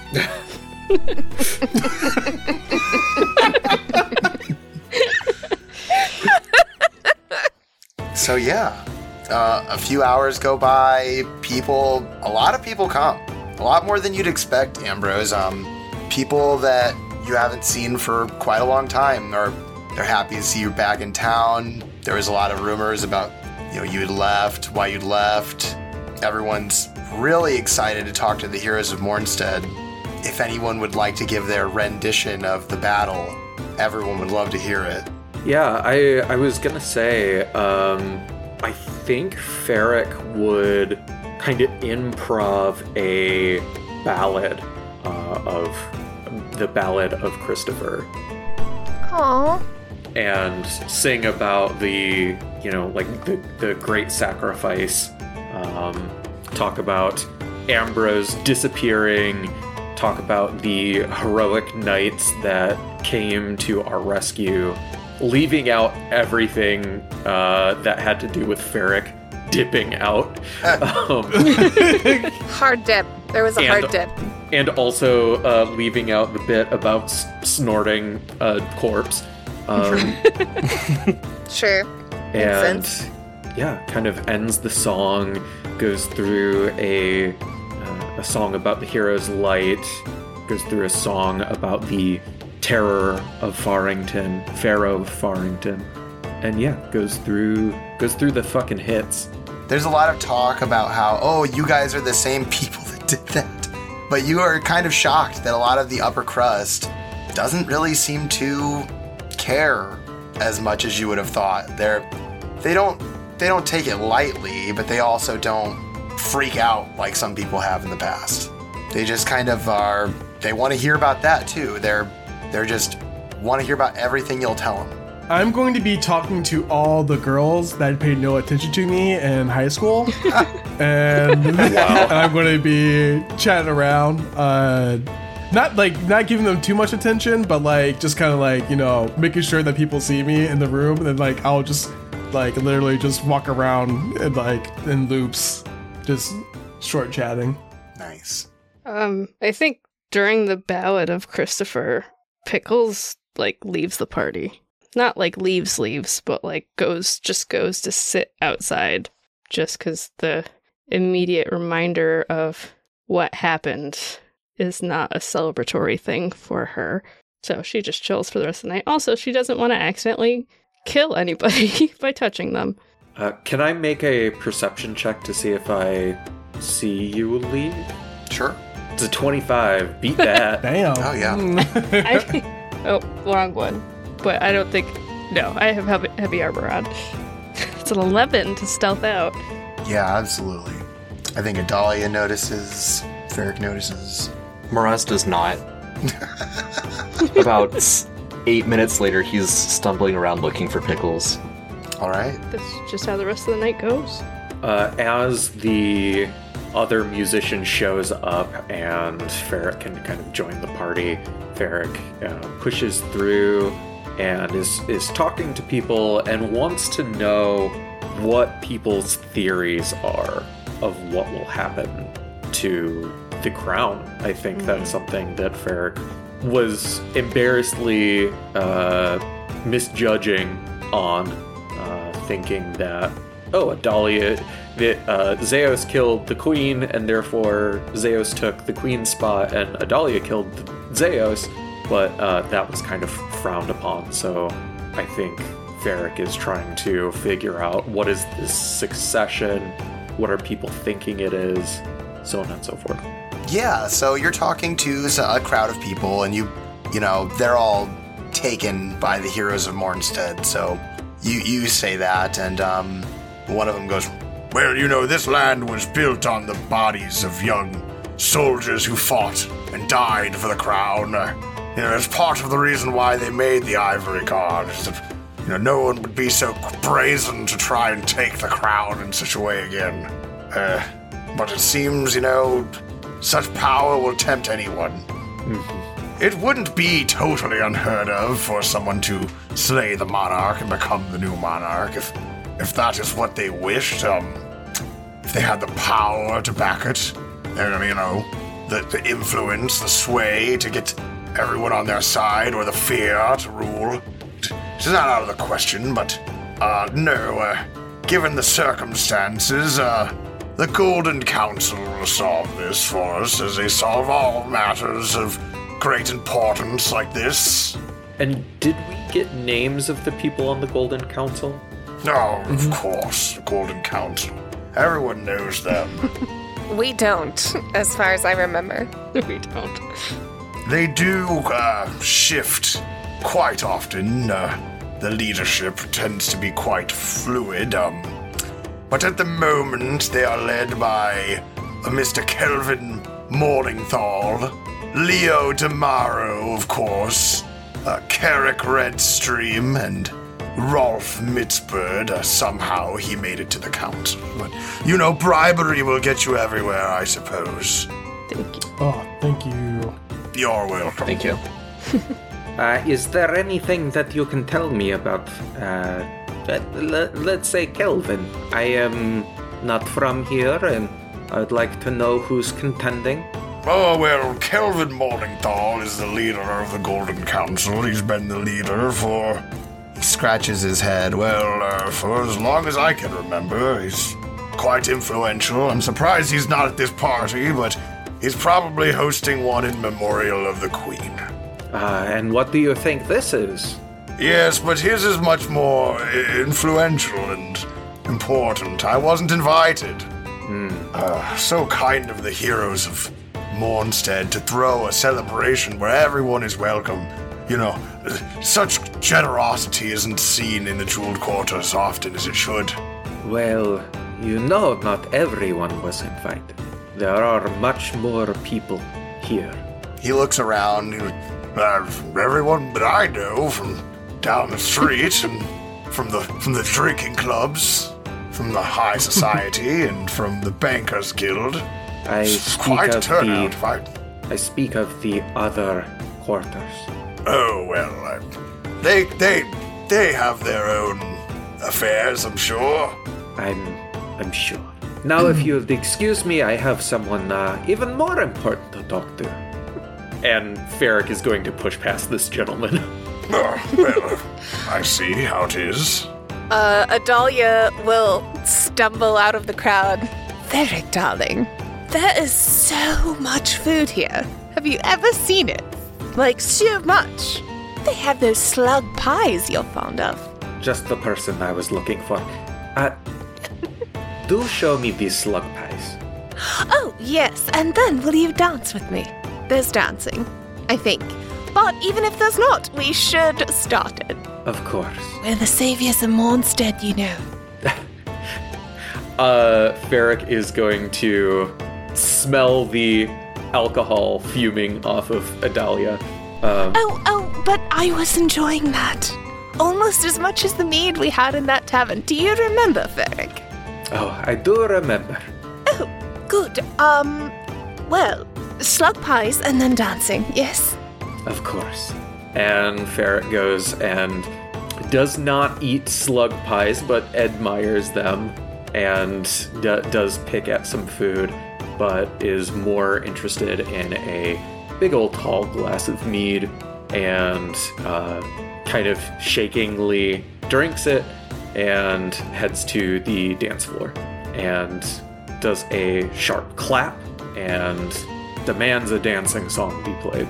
So yeah, uh, a few hours go by. People, a lot of people come. A lot more than you'd expect, Ambrose. Um, people that you haven't seen for quite a long time, or they're happy to see you back in town. There was a lot of rumors about, you know, you had left, why you'd left. Everyone's really excited to talk to the heroes of Mornstead. If anyone would like to give their rendition of the battle, everyone would love to hear it. Yeah, I I was gonna say, um, I think Ferric would kind of improv a ballad uh, of the Ballad of Christopher. Aww. And sing about the, you know, like the, the great sacrifice. Um, talk about Ambrose disappearing. Talk about the heroic knights that came to our rescue. Leaving out everything uh, that had to do with Ferric dipping out. um, Hard dip. There was a And- hard dip. and also uh, leaving out the bit about s- snorting a corpse. Um, Sure. and sense. yeah, kind of ends the song, goes through a uh, a song about the hero's light, goes through a song about the terror of Farrington, Pharaoh of Farrington, and yeah, goes through goes through the fucking hits. There's a lot of talk about how, oh, you guys are the same people that did that. But you are kind of shocked that a lot of the upper crust doesn't really seem to care as much as you would have thought. They're they don't they don't take it lightly, but they also don't freak out like some people have in the past. They just kind of are they want to hear about that too. They're they're just want to hear about everything you'll tell them. I'm going to be talking to all the girls that paid no attention to me in high school, and, and I'm going to be chatting around, uh, not like not giving them too much attention, but like just kind of like, you know, making sure that people see me in the room, and then like I'll just like literally just walk around in like in loops, just short chatting. Nice. Um, I think during the Ballad of Christopher, Pickles like leaves the party. Not like leaves leaves, but like goes just goes to sit outside just because the immediate reminder of what happened is not a celebratory thing for her. So she just chills for the rest of the night. Also, she doesn't want to accidentally kill anybody by touching them. Uh, can I make a perception check to see if I see you leave? Sure. It's a twenty-five. Beat that. Damn. Oh, yeah. I, oh, wrong one. But I don't think... No, I have heavy, heavy armor on. It's an eleven to stealth out. Yeah, absolutely. I think Adalia notices. Ferric notices. Miraz does not. About s- eight minutes later, he's stumbling around looking for Pickles. All right. That's just how the rest of the night goes. Uh, as the other musician shows up and Ferric can kind of join the party, Ferric uh, pushes through and is, is talking to people and wants to know what people's theories are of what will happen to the crown. I think mm-hmm. that's something that Ferric was embarrassedly uh, misjudging on, uh, thinking that, oh, Adalia, that uh, Zeus killed the queen, and therefore Zeus took the queen's spot, and Adalia killed Zeus. but uh, that was kind of frowned upon. So I think Varric is trying to figure out what is this succession, what are people thinking it is, so on and so forth. Yeah, so you're talking to a crowd of people, and you, you know, they're all taken by the heroes of Mornstead. So you you say that, and um, one of them goes, Well, you know, this land was built on the bodies of young soldiers who fought and died for the crown. Uh, you know, it's part of the reason why they made the ivory guard, is that, you know, no one would be so brazen to try and take the crown in such a way again. Uh, but it seems, you know, such power will tempt anyone. Mm-hmm. It wouldn't be totally unheard of for someone to slay the monarch and become the new monarch if if that is what they wished. Um, if they had the power to back it, and, you know, the, the influence, the sway to get everyone on their side, or the fear to rule. It's not out of the question, but, uh, no, uh, given the circumstances, uh, the Golden Council will solve this for us, as they solve all matters of great importance like this. And did we get names of the people on the Golden Council? No, oh, of course, the Golden Council. Everyone knows them. We don't, as far as I remember. We don't. They do uh, shift quite often. Uh, the leadership tends to be quite fluid. Um, but at the moment, they are led by uh, Mister Kelvin Morningthal, Leo Demaro, of course, uh, Carrick Redstream, and Rolf Mitzbird. Uh, somehow he made it to the council. But, you know, bribery will get you everywhere, I suppose. Thank you. Oh, thank you. You're welcome. Thank you. Uh, is there anything that you can tell me about, uh, l- let's say Kelvin? I am not from here, and I'd like to know who's contending. Oh, well, Kelvin Morningthal is the leader of the Golden Council. He's been the leader for... he scratches his head. Well, uh, for as long as I can remember. He's quite influential. I'm surprised he's not at this party, but he's probably hosting one in memorial of the Queen. Uh, and what do you think this is? Yes, but his is much more influential and important. I wasn't invited. Mm. Uh, so kind of the heroes of Mornstead to throw a celebration where everyone is welcome. You know, such generosity isn't seen in the Jeweled Quarter as often as it should. Well, you know not everyone was invited. There are much more people here. He looks around. Uh, everyone that I know from down the street and from the from the drinking clubs, from the high society, and from the Bankers Guild. I It's speak quite a of turnout. the. if I- I speak of the other quarters. Oh well, I, they they they have their own affairs, I'm sure. I'm. I'm sure. Now, if you'd excuse me, I have someone uh, even more important to talk to. And Varric is going to push past this gentleman. Oh, well, I see how it is. Uh, Adalia will stumble out of the crowd. Varric, darling, there is so much food here. Have you ever seen it? Like, so much. They have those slug pies you're fond of. Just the person I was looking for. Uh, do show me these slug pies. Oh, yes, and then will you dance with me? There's dancing, I think. But even if there's not, we should start it. Of course. We're the saviors of Mornstead, you know. Uh, Varric is going to smell the alcohol fuming off of Adalia. Um, Oh, oh, but I was enjoying that. Almost as much as the mead we had in that tavern. Do you remember, Varric? oh, I do remember. Oh, good. Um, well, slug pies and then dancing, yes? Of course. And Varric goes and does not eat slug pies, but admires them and d- does pick at some food, but is more interested in a big old tall glass of mead and uh, kind of shakingly drinks it and heads to the dance floor and does a sharp clap and demands a dancing song be played.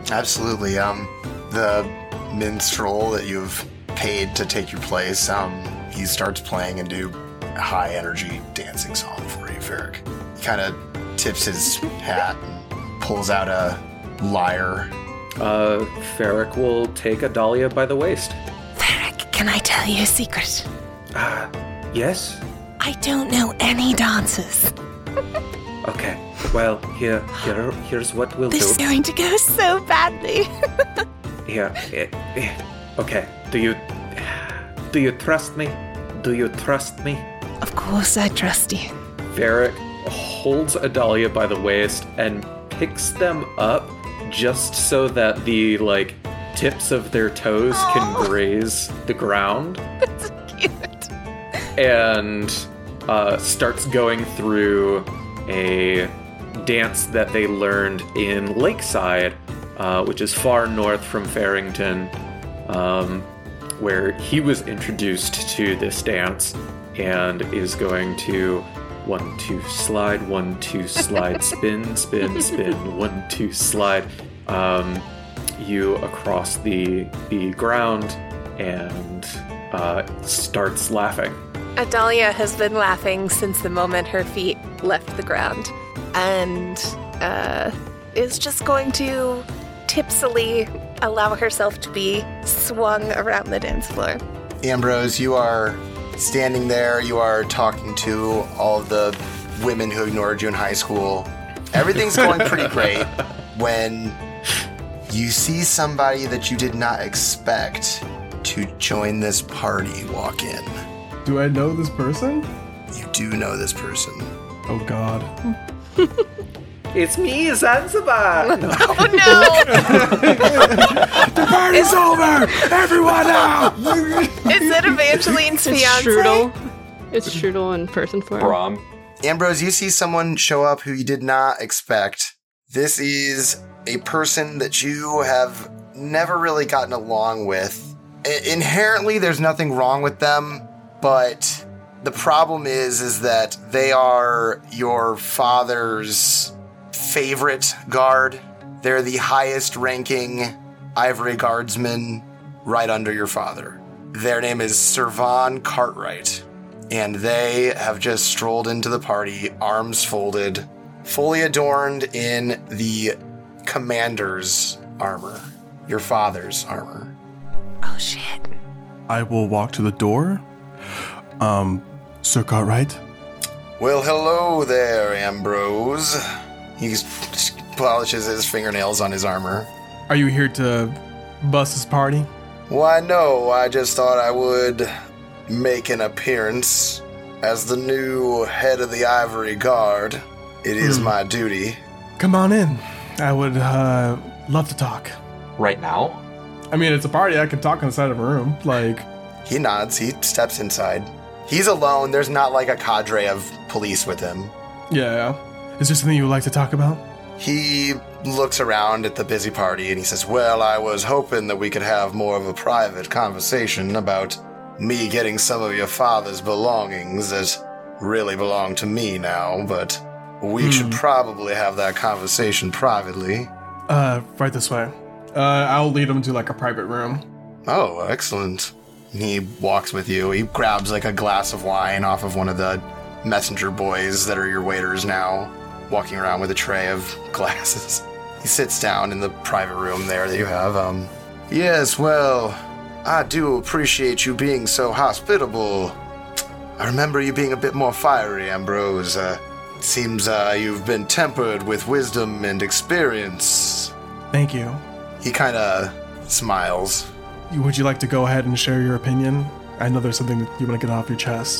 Absolutely. Um, the minstrel that you've paid to take your place, um, he starts playing and do a high energy dancing song for you, Ferric. He kind of tips his hat and pulls out a lyre. Uh, Ferric will take Adalia by the waist. Ferric, can I tell you a secret? Ah, uh, yes? I don't know any dances. Okay, well, here, here, here's what we'll this do. This is going to go so badly. Here, eh, eh, okay, do you, do you trust me? Do you trust me? Of course I trust you. Ferric holds Adalia by the waist and picks them up just so that the, like, tips of their toes Aww. Can graze the ground. That's cute. And uh, starts going through a dance that they learned in Lakeside, uh, which is far north from Farrington, um, where he was introduced to this dance and is going to one, two, slide, one, two, slide, spin, spin, spin, one, two, slide, um, you across the, the ground and uh, starts laughing. Adalia has been laughing since the moment her feet left the ground and uh, is just going to tipsily allow herself to be swung around the dance floor. Ambrose, you are standing there. You are talking to all of the women who ignored you in high school. Everything's going pretty great when you see somebody that you did not expect to join this party walk in. Do I know this person? You do know this person. Oh, God. It's me, Zanzibar! No. Oh, no! The party's over! Everyone out! Is it Evangeline's It's fiance? Strudel. It's Strudel in person form. Brom. Ambrose, you see someone show up who you did not expect. This is a person that you have never really gotten along with. I- inherently, there's nothing wrong with them. But the problem is, is that they are your father's favorite guard. They're the highest ranking Ivory Guardsman right under your father. Their name is Servan Cartwright. And they have just strolled into the party, arms folded, fully adorned in the commander's armor. Your father's armor. Oh, shit. I will walk to the door. Um, Sir Cartwright? Well, hello there, Ambrose. He polishes his fingernails on his armor. Are you here to bust this party? Why, no, I just thought I would make an appearance. As the new head of the Ivory Guard, it is Hmm. my duty. Come on in. I would, uh, love to talk. Right now? I mean, it's a party. I can talk inside of a room. Like, He nods, he steps inside. He's alone, there's not like a cadre of police with him. yeah. Is there something you would like to talk about? He looks around at the busy party and he says, well, I was hoping that we could have more of a private conversation about me getting some of your father's belongings that really belong to me now, but we Hmm. should probably have that conversation privately. Uh, right this way. Uh, I'll lead him to, like, a private room. Oh, excellent. He walks with you. He grabs like a glass of wine off of one of the messenger boys that are your waiters now, walking around with a tray of glasses. He sits down in the private room there that you have. Um, yes, well, I do appreciate you being so hospitable. I remember you being a bit more fiery, Ambrose. Uh, it seems uh, you've been tempered with wisdom and experience. Thank you. He kind of smiles. Would you like to go ahead and share your opinion? I know there's something that you want to get off your chest.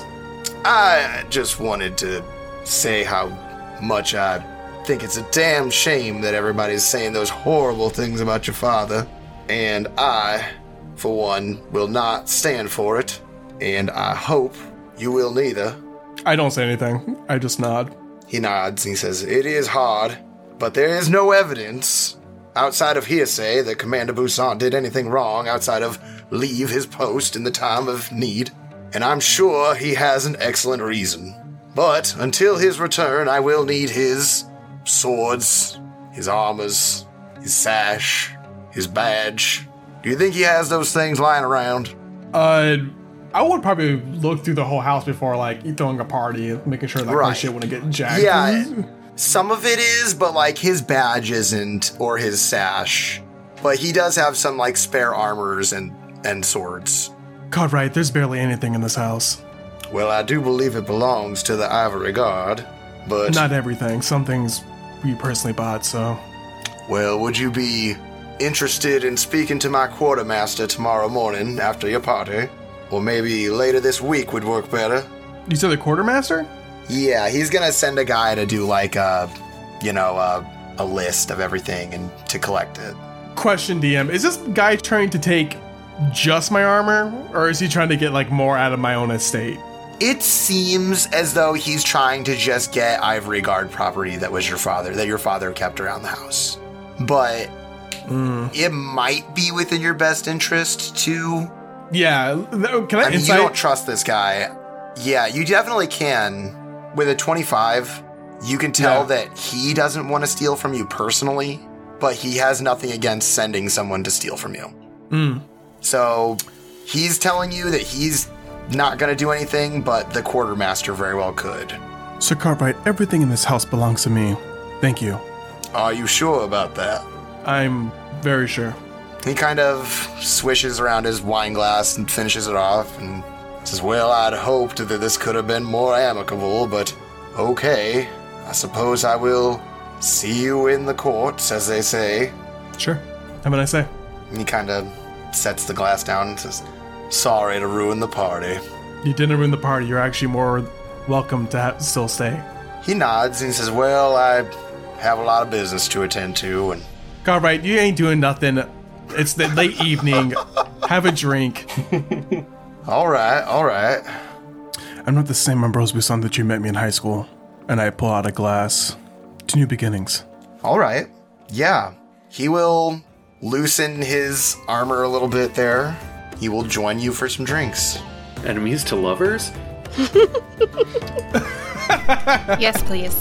I just wanted to say how much I think it's a damn shame that everybody's saying those horrible things about your father. And I, for one, will not stand for it. And I hope you will neither. I don't say anything. I just nod. He nods and he says, it is hard, but there is no evidence outside of hearsay that Commander Buisson did anything wrong outside of leave his post in the time of need. And I'm sure he has an excellent reason. But until his return, I will need his swords, his armors, his sash, his badge. Do you think he has those things lying around? Uh, I would probably look through the whole house before, like, throwing a party, making sure, like, my Right. shit wouldn't get jacked. Yeah, some of it is, but, like, his badge isn't, or his sash. But he does have some, like, spare armors and, and swords. Cartwright, there's barely anything in this house. Well, I do believe it belongs to the Ivory Guard, but... Not everything. Some things we personally bought, so... Well, would you be interested in speaking to my quartermaster tomorrow morning after your party? Or maybe later this week would work better? You said the quartermaster? Yeah, he's gonna send a guy to do like a, you know, a, a list of everything and to collect it. Question, D M. Is this guy trying to take just my armor? Or is he trying to get, like, more out of my own estate? It seems as though he's trying to just get Ivory Guard property that was your father, that your father kept around the house. But Mm. it might be within your best interest to... Yeah. th- Can I, I mean, insight? you don't trust this guy. Yeah, you definitely can. With a twenty-five, you can tell Yeah. that he doesn't want to steal from you personally, but he has nothing against sending someone to steal from you. Mm. So he's telling you that he's not going to do anything, but the quartermaster very well could. Sir Cartwright, everything in this house belongs to me. Thank you. Are you sure about that? I'm very sure. He kind of swishes around his wine glass and finishes it off and says, well, I'd hoped that this could have been more amicable, but okay. I suppose I will see you in the courts, as they say. Sure. Have a nice day. And he kind of sets the glass down and says, sorry to ruin the party. You didn't ruin the party. You're actually more welcome to ha- still stay. He nods and says, well, I have a lot of business to attend to, and Cartwright, you ain't doing nothing. It's the late evening. Have a drink. all right, all right. I'm not the same Ambrose Buisson that you met me in high school. And I pull out a glass to new beginnings. All right. Yeah. He will loosen his armor a little bit there. He will join you for some drinks. Enemies to lovers? Yes, please.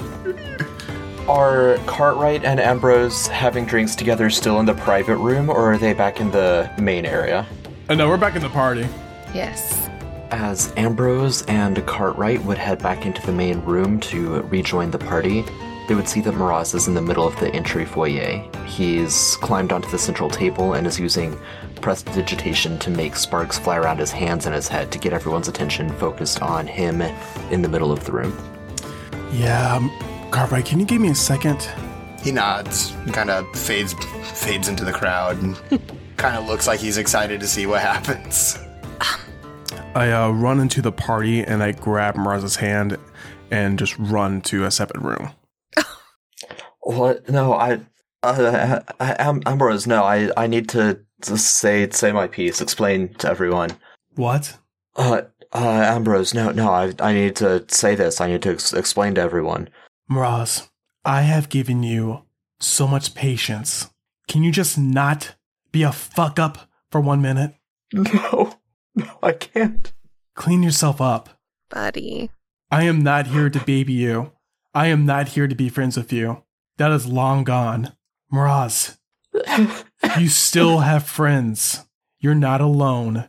Are Cartwright and Ambrose having drinks together still in the private room, or are they back in the main area? Oh, no, we're back in the party. Yes. As Ambrose and Cartwright would head back into the main room to rejoin the party, they would see that Miraz is in the middle of the entry foyer. He's climbed onto the central table and is using prestidigitation to make sparks fly around his hands and his head to get everyone's attention focused on him in the middle of the room. Yeah, um, Cartwright, can you give me a second? He nods and kind of fades fades into the crowd and kind of looks like he's excited to see what happens. I uh, run into the party and I grab Miraz's hand and just run to a separate room. What? No, I, uh, I, Am- Ambrose, no, I, I need to, to say say my piece, explain to everyone. What? Uh, uh, Ambrose, no, no, I, I need to say this. I need to ex- explain to everyone. Miraz, I have given you so much patience. Can you just not be a fuck up for one minute? No, no, I can't. Clean yourself up. Buddy. I am not here to baby you. I am not here to be friends with you. That is long gone. Miraz, you still have friends. You're not alone.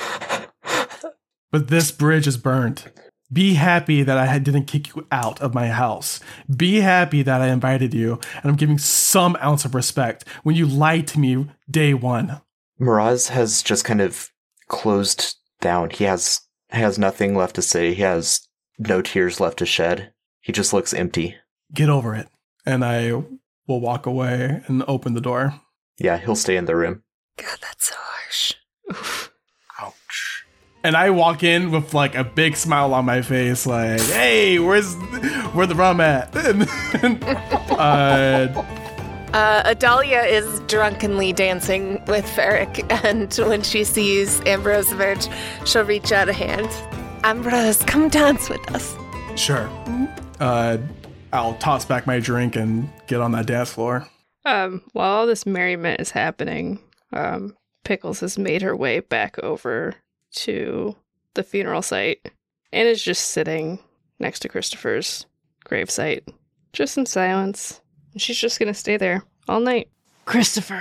But this bridge is burned. Be happy that I didn't kick you out of my house. Be happy that I invited you, and I'm giving some ounce of respect when you lied to me day one. Miraz has just kind of closed down. He has has nothing left to say. He has no tears left to shed. He just looks empty. Get over it. And I will walk away and open the door. Yeah, he'll stay in the room. God, that's so harsh. Ouch. And I walk in with like a big smile on my face, like, "Hey, where's where the rum at?" And, uh, Uh, Adalia is drunkenly dancing with Ferric, and when she sees Ambrose emerge, she'll reach out a hand. Ambrose, come dance with us. sure. Uh, I'll toss back my drink and get on that dance floor. Um, while all this merriment is happening, um, Pickles has made her way back over to the funeral site and is just sitting next to Christopher's gravesite, just in silence. And she's just gonna stay there all night. Christopher,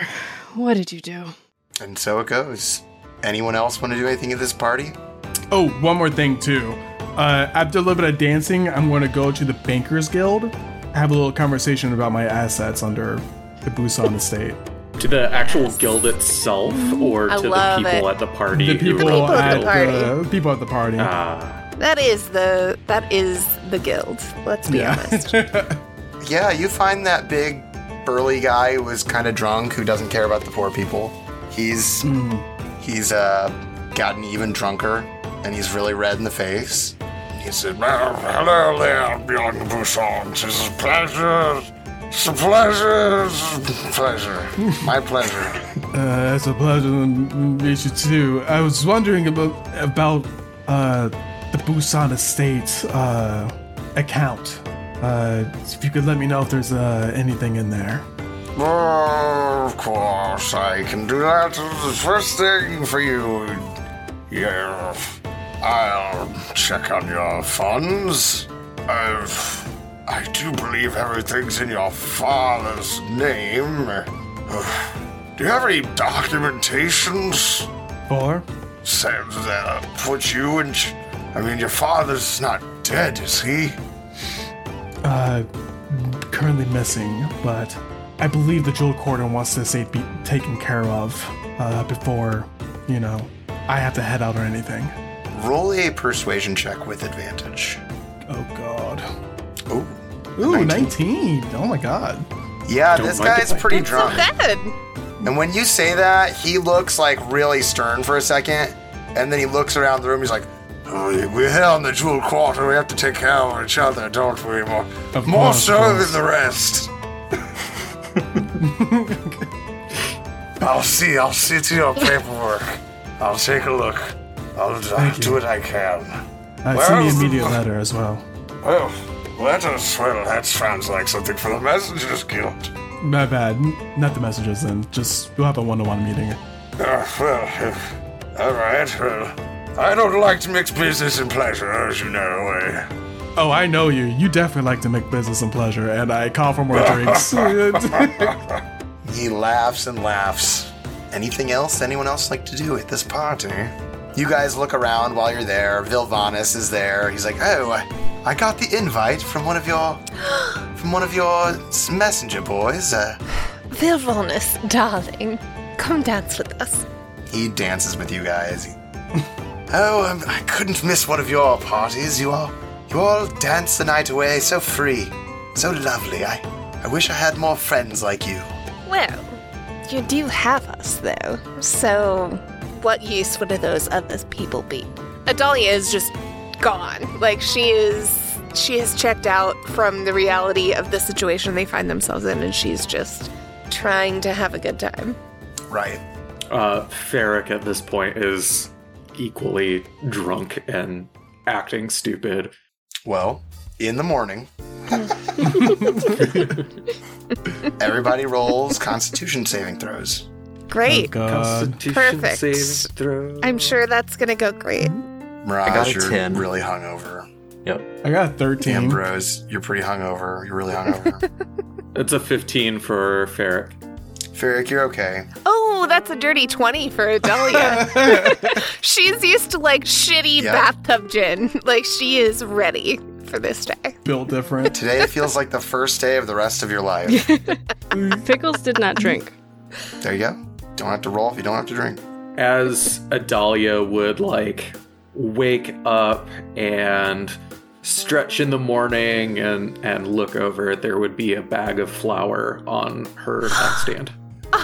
What did you do? And so it goes. Anyone else want to do anything at this party? Oh, one more thing too. Uh, after a little bit of dancing, I'm going to go to the Bankers Guild, have a little conversation about my assets under the Busan estate. To the actual guild itself, or I to the love people it. at the party? The who people, were people at at the party. the people at the party. Ah, That is the that is the guild. Let's be Yeah. honest. Yeah, you find that big, burly guy who was kind of drunk, who doesn't care about the poor people. He's he's uh gotten even drunker, and he's really red in the face. He said, well, hello there, young Busan. It is a pleasure. It's a pleasure. It's a pleasure. My pleasure. Uh, it's a pleasure to meet you too. I was wondering about about uh, the Busan Estate uh, account. Uh, if you could let me know if there's uh, anything in there. Oh, of course, I can do that. The first thing for you. Yeah, I'll check on your funds. I've, I do believe everything's in your father's name. Do you have any documentations? For? Said that put you in. ch- I mean, your father's not dead, is he? Uh, currently missing, but I believe the Jewel Cordon wants the estate be taken care of uh, before, you know, I have to head out or anything. Roll a persuasion check with advantage. Oh God. Oh, Ooh, nineteen. Oh my God. yeah, Don't this mind guy's it. pretty So drunk. good. And when you say that, he looks like really stern for a second, and then he looks around the room. He's like, Oh, we're here on the Jewel Quarter. We have to take care of each other, don't we? More, Of more course, so of course. than the rest. I'll see. I'll see to your paperwork. I'll take a look. I'll, I'll Thank do you. what I can. Uh, Where send me is the- immediate letter as well. Well, letters. Well, that sounds like something for the Messengers Guild. My bad. N- Not the messages then. Just, we'll have a one-to-one meeting. Uh, well, uh, all right. Well, I don't like to mix business and pleasure, as you know. Eh? Oh, I know you. You definitely like to make business and pleasure, and I call for more drinks. he laughs and laughs. Anything else anyone else like to do at this party? You guys look around while you're there. Vilvanus is there. He's like, oh, I, I got the invite from one of your, from one of your messenger boys. Uh, Vilvanus, darling, come dance with us. he dances with you guys. He- oh, um, I couldn't miss one of your parties. You all, you all dance the night away so free, so lovely. I, I wish I had more friends like you. Well, you do have us, though. So, what use would those other people be? Adalia is just gone. Like, she is. She has checked out from the reality of the situation they find themselves in, and she's just trying to have a good time. Right. uh, Ferric at this point is equally drunk and acting stupid. Well, in the morning, everybody rolls Constitution saving throws. Great. God. Constitution Perfect. saving throw. I'm sure that's gonna go great. Mirage, got a you're ten. really hungover. Yep. I got a thirteen. Ambrose, you're pretty hungover. You're really hungover. It's a fifteen for Ferric. Ferric, you're okay. Oh, that's a dirty twenty for Adalia. She's used to like shitty Yeah. bathtub gin. Like she is ready for this day. Built different. Today feels like the first day of the rest of your life. Pickles did not drink. There you go. Don't have to roll if you don't have to drink. As Adalia would like wake up and stretch in the morning and and look over, there would be a bag of flour on her nightstand.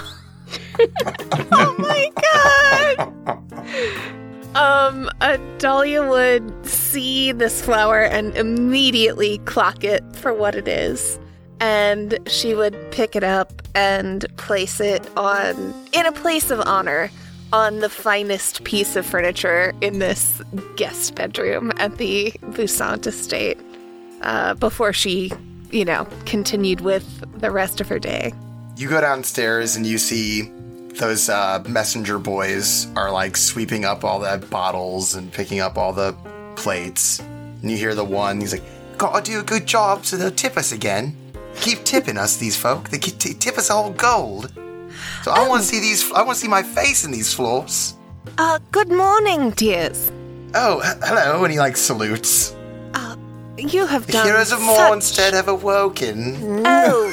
Oh my god! Um, Adalia would see this flower and immediately clock it for what it is. And she would pick it up and place it on, in a place of honor, on the finest piece of furniture in this guest bedroom at the Busant estate, uh, before she, you know, continued with the rest of her day. You go downstairs and you see those uh, messenger boys are like sweeping up all the bottles and picking up all the plates. And you hear the one, he's like, gotta do a good job so they'll tip us again. Keep tipping us, these folk. They keep t- tip us all gold. So I want to see these. I want to see my face in these floors. Uh, good morning, dears. Oh, h- hello. And he like salutes. Uh, you have The done heroes of such... Mornstead have awoken. Oh,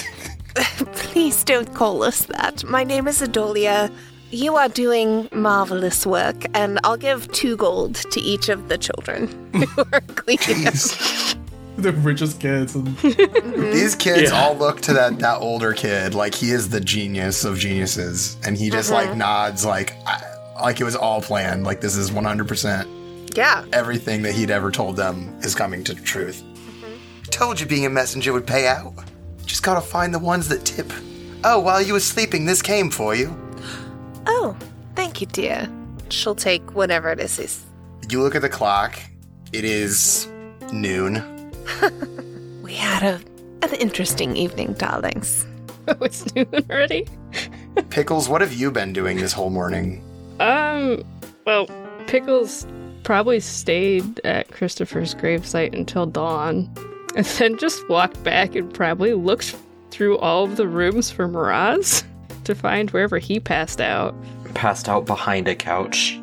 please don't call us that. My name is Adolia. You are doing marvelous work, and I'll give two gold to each of the children who are cleaning up. The richest kids. And These kids Yeah. all look to that that older kid like he is the genius of geniuses, and he just like nods like I, like it was all planned. Like this is one hundred percent Yeah. everything that he'd ever told them is coming to truth. Told you being a messenger would pay out. Just gotta find the ones that tip. Oh, while you was sleeping, this came for you. Oh, thank you, dear. She'll take whatever it is. is- You look at the clock. It is noon. We had a an interesting evening, darlings. Oh, it's noon already? Pickles, what have you been doing this whole morning? Um, well, Pickles probably stayed at Christopher's gravesite until dawn, and then just walked back and probably looked through all of the rooms for Miraz to find wherever he passed out. Passed out behind a couch.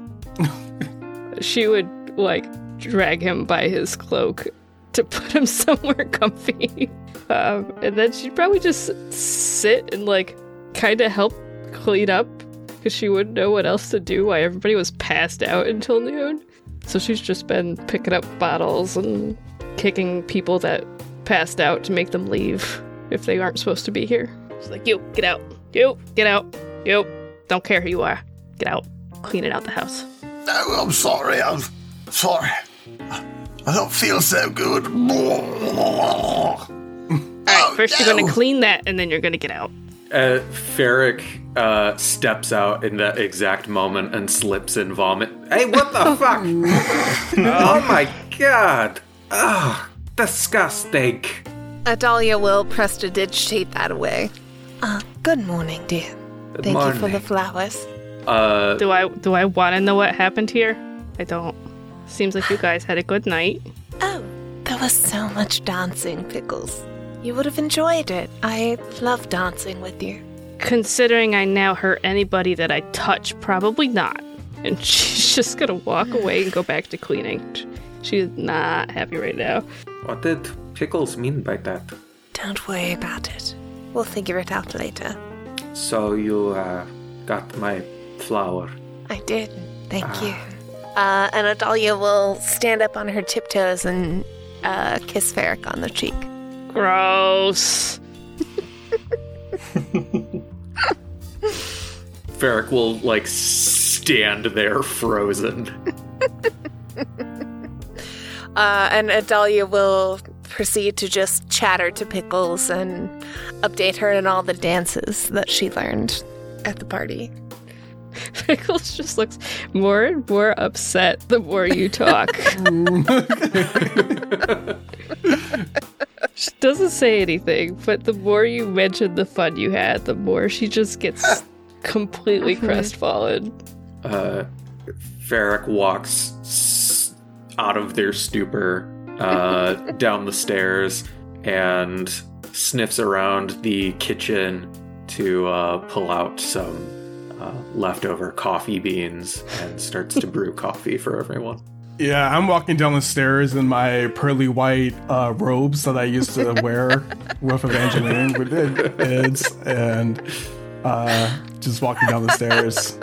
She would, like, drag him by his cloak to put him somewhere comfy. Um, and then she'd probably just sit and, like, kind of help clean up because she wouldn't know what else to do while everybody was passed out until noon. So she's just been picking up bottles and kicking people that passed out to make them leave if they aren't supposed to be here. She's like, you, get out. You, get out. You, don't care who you are. Get out. Cleaning out the house. Oh, I'm sorry. I'm sorry. I don't feel so good. Alright, first you're gonna clean that and then you're gonna get out. Uh, Ferric uh, steps out in that exact moment and slips in vomit. Hey, what the fuck? Oh my god. Ugh, disgusting. Adalia will prestidigitate that away. Uh, good morning, dear. Good Thank you for morning. the flowers. Uh, Do I do I want to know what happened here? I don't. Seems like you guys had a good night. Oh, there was so much dancing, Pickles. You would have enjoyed it. I love dancing with you. Considering I now hurt anybody that I touch, probably not. And she's just gonna walk away and go back to cleaning. She's not happy right now. what did Pickles mean by that? Don't worry about it. We'll figure it out later. So you uh, got my flower. I did. Thank you. Uh, and Adalia will stand up on her tiptoes and uh, kiss Ferric on the cheek. Gross. Ferric will like stand there frozen. Uh, and Adalia will proceed to just chatter to Pickles and update her on all the dances that she learned at the party. Pickles just looks more and more upset the more you talk. She doesn't say anything, but the more you mention the fun you had, the more she just gets completely crestfallen. Uh, Ferric walks s- out of their stupor uh, down the stairs and sniffs around the kitchen to uh, pull out some uh, leftover coffee beans and starts to brew coffee for everyone. yeah, I'm walking down the stairs in my pearly white uh, robes that I used to wear with Evangeline with kids, and uh, just walking down the stairs.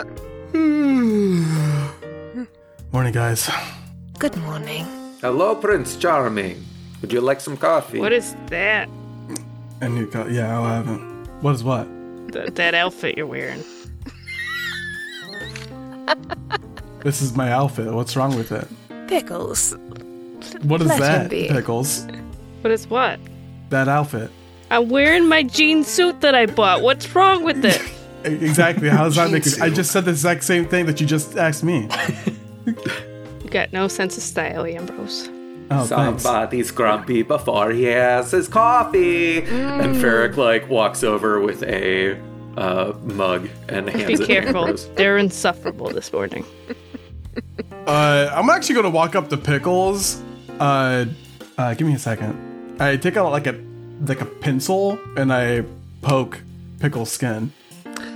Morning, guys. Good morning. Hello, Prince Charming. Would you like some coffee? What is that? And you got, yeah, I'll have it. What is what? Th- that outfit you're wearing. This is my outfit. What's wrong with it? Pickles. What is Let him that, be. Pickles? What is what? That outfit. I'm wearing my jean suit that I bought. What's wrong with it? Exactly. How does that make it? I Jean just said the exact same thing that you just asked me. You got no sense of style, Ambrose. Oh, thanks. Somebody's grumpy before he has his coffee. And Ferric like walks over with a uh, mug and hands Be it to careful. Ambrose. They're insufferable this morning. Uh, I'm actually gonna walk up to Pickles. Uh, uh, give me a second. I take out like a like a pencil and I poke Pickles' skin.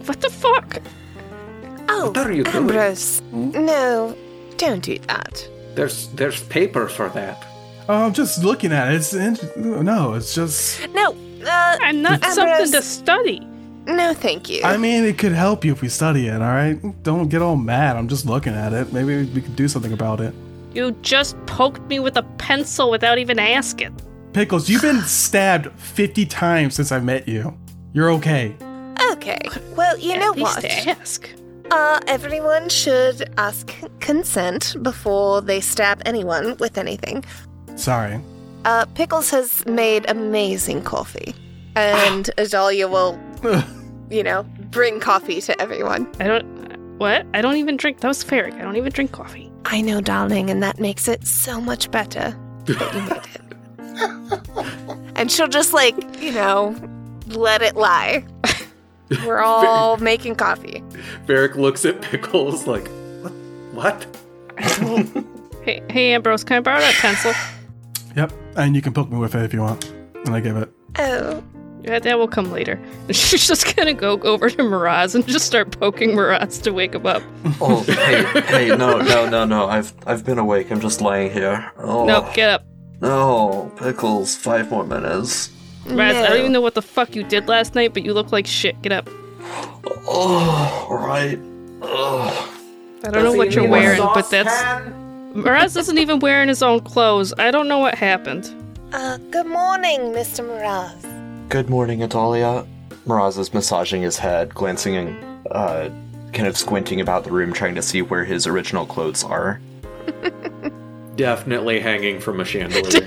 What the fuck? Oh, What are you doing? Ambrose. No, don't do that. There's there's paper for that. Oh, I'm just looking at it. It's int- no, it's just. No, uh, I'm not Ambrose. something to study. No, thank you. I mean, it could help you if we study it. All right, don't get all mad. I'm just looking at it. Maybe we could do something about it. You just poked me with a pencil without even asking. Pickles, you've been stabbed fifty times since I met you. You're okay. Okay. Well, you know At least what? ask. Uh, everyone should ask consent before they stab anyone with anything. Sorry. Uh, Pickles has made amazing coffee, and Adalia will, you know, bring coffee to everyone. I don't. What? I don't even drink. That was Ferric. I don't even drink coffee. I know, darling, and that makes it so much better that you made it. And she'll just, like, you know, let it lie. We're all making coffee. Varric looks at Pickles like, what? What? Hey, hey, Ambrose, can I borrow that pencil? Yep, and you can poke me with it if you want. And I give it. Oh. Yeah, that will come later. She's just gonna go over to Miraz and just start poking Miraz to wake him up. Oh, hey, hey, no, no, no, no. I've I've been awake. I'm just laying here. Oh, Nope, get up. No, Pickles. Five more minutes. Miraz, I No. don't even know what the fuck you did last night, but you look like shit. Get up. Oh, all right. Oh. I don't know what you're wearing, but that's... Miraz isn't even wearing his own clothes. I don't know what happened. Uh, good morning, Mister Miraz. Good morning, Adalia. Miraz is massaging his head, glancing and uh, kind of squinting about the room, trying to see where his original clothes are. Definitely hanging from a chandelier.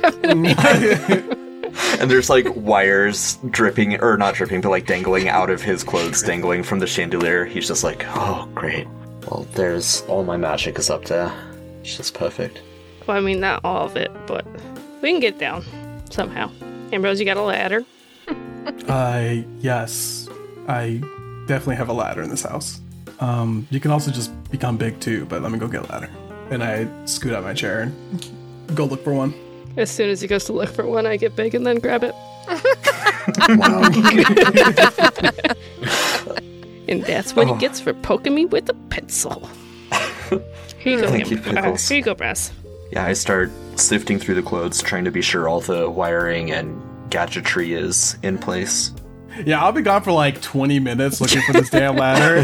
And there's like wires dripping, or not dripping, but like dangling out of his clothes, dangling from the chandelier. He's just like, oh, great. Well, there's all my magic is up there. It's just perfect. Well, I mean, not all of it, but we can get down somehow. Ambrose, you got a ladder? I yes, I definitely have a ladder in this house. Um, you can also just become big too, but let me go get a ladder. And I scoot out my chair and go look for one. As soon as he goes to look for one, I get big and then grab it. And that's what Oh. he gets for poking me with a pencil. Here you go, Thank you, Amber. Uh, Pickles. here you go, Brass. Yeah, I start sifting through the clothes, trying to be sure all the wiring and gadgetry is in place. Yeah, I'll be gone for like twenty minutes looking for this damn ladder.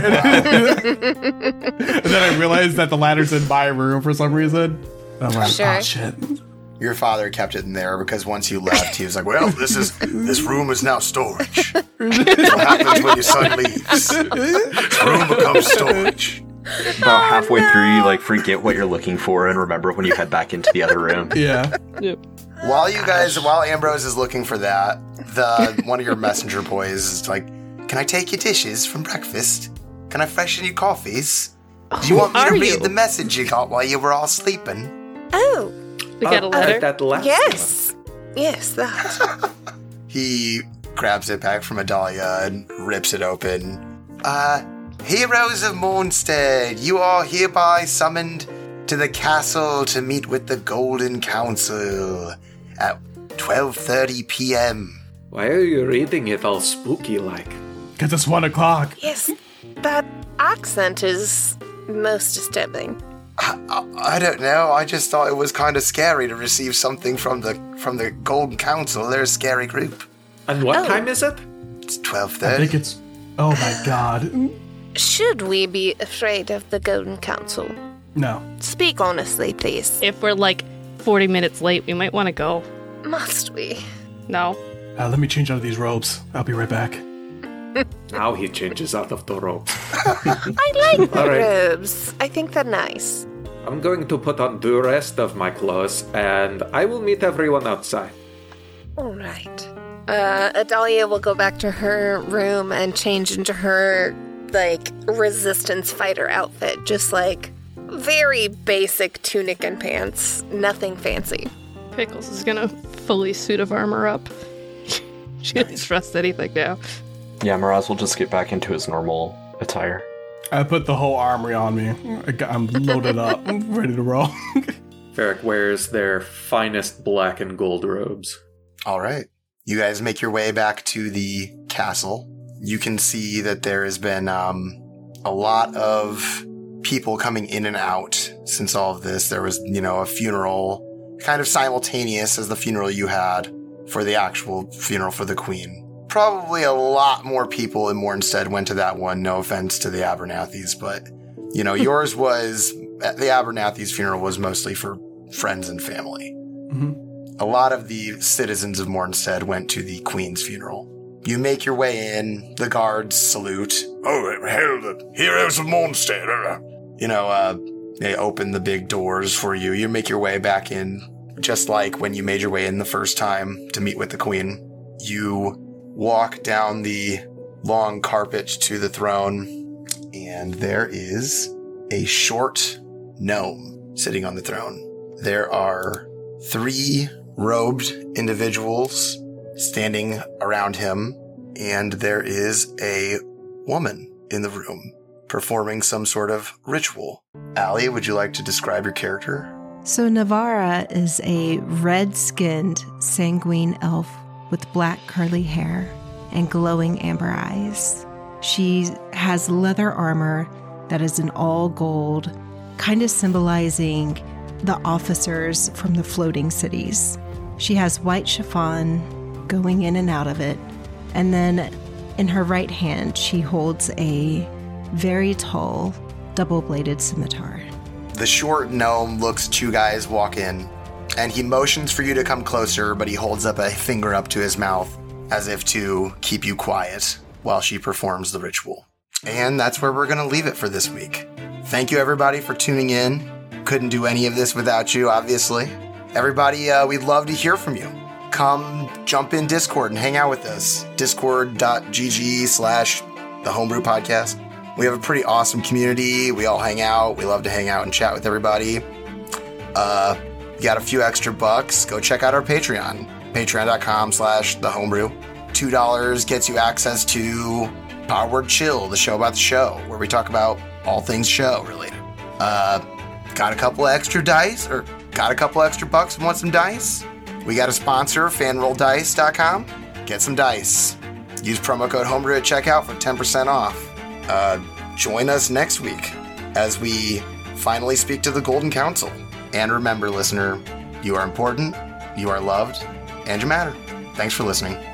And then I realized that the ladder's in my room for some reason. I'm like, Sure. oh shit. Your father kept it in there because once you left, he was like, "Well, this is this room is now storage. What happens when your son leaves? This room becomes storage." About halfway through, you like forget what you're looking for and remember when you head back into the other room. Yeah. Yep. While you guys, while Ambrose is looking for that, the one of your messenger boys is like, "Can I take your dishes from breakfast? Can I freshen your coffees? Do you want me to are read you? the message you got while you were all sleeping?" Oh, We got a Oh, letter. That last yes. Yes, that. He grabs it back from Adalia and rips it open. Uh, Heroes of Mornstead, you are hereby summoned to the castle to meet with the Golden Council at twelve thirty p.m. Why are you reading it all spooky like? Because it's one o'clock. Yes, that accent is most disturbing. I, I, I don't know. I just thought it was kind of scary to receive something from the from the Golden Council. They're a scary group. And what Oh. time is it? It's twelve I thirty. think it's. Oh my god. Should we be afraid of the Golden Council? No. Speak honestly, please. If we're like forty minutes late, we might want to go. Must we? No. Uh, let me change out of these robes. I'll be right back. Now he changes out of the robe. I like the All right. robes. I think they're nice. I'm going to put on the rest of my clothes, and I will meet everyone outside. All right. Uh, Adalia will go back to her room and change into her, like, resistance fighter outfit. Just, like, very basic tunic and pants. Nothing fancy. Pickles is gonna fully suit of armor up. She doesn't trust anything now. Yeah, Miraz will just get back into his normal attire. I put the whole armory on me. I got- I'm loaded up, ready to roll. Varric wears their finest black and gold robes. All right. You guys make your way back to the castle. you can see that there has been um, a lot of people coming in and out since all of this. There was, you know, a funeral kind of simultaneous as the funeral you had for the actual funeral for the queen. Probably a lot more people in Mornstead went to that one. No offense to the Abernathys, but, you know, yours was, the Abernathys funeral was mostly for friends and family. Mm-hmm. A lot of the citizens of Mornstead went to the queen's funeral. You make your way in, the guards salute. Oh, hail the heroes of Mornstead. You know, uh, they open the big doors for you. You make your way back in, just like when you made your way in the first time to meet with the queen. You walk down the long carpet to the throne, and there is a short gnome sitting on the throne. There are three robed individuals standing around him, and there is a woman in the room performing some sort of ritual. Allie, would you like to describe your character? So Navara is a red-skinned, sanguine elf with black curly hair and glowing amber eyes. She has leather armor that is in all gold, kind of symbolizing the officers from the floating cities. She has white chiffon going in and out of it, and then in her right hand she holds a very tall, double-bladed scimitar. The short gnome looks at you guys walk in, and he motions for you to come closer, but he holds up a finger up to his mouth as if to keep you quiet while she performs the ritual. And that's where we're going to leave it for this week. Thank you, everybody, for tuning in. Couldn't do any of this without you, obviously. Everybody, uh, we'd love to hear from you. Come jump in Discord and hang out with us. Discord.gg slash the Homebrew Podcast. We have a pretty awesome community. We all hang out. We love to hang out and chat with everybody. Uh, you got a few extra bucks, go check out our Patreon. Patreon.com slash the Homebrew. two dollars gets you access to Power Word Chill, the show about the show, where we talk about all things show related. Uh, got a couple extra dice, or got a couple extra bucks and want some dice? We got a sponsor, fan roll dice dot com. Get some dice. Use promo code Homebrew at checkout for ten percent off. Uh, join us next week as we finally speak to the Golden Council. And remember, listener, you are important, you are loved, and you matter. Thanks for listening.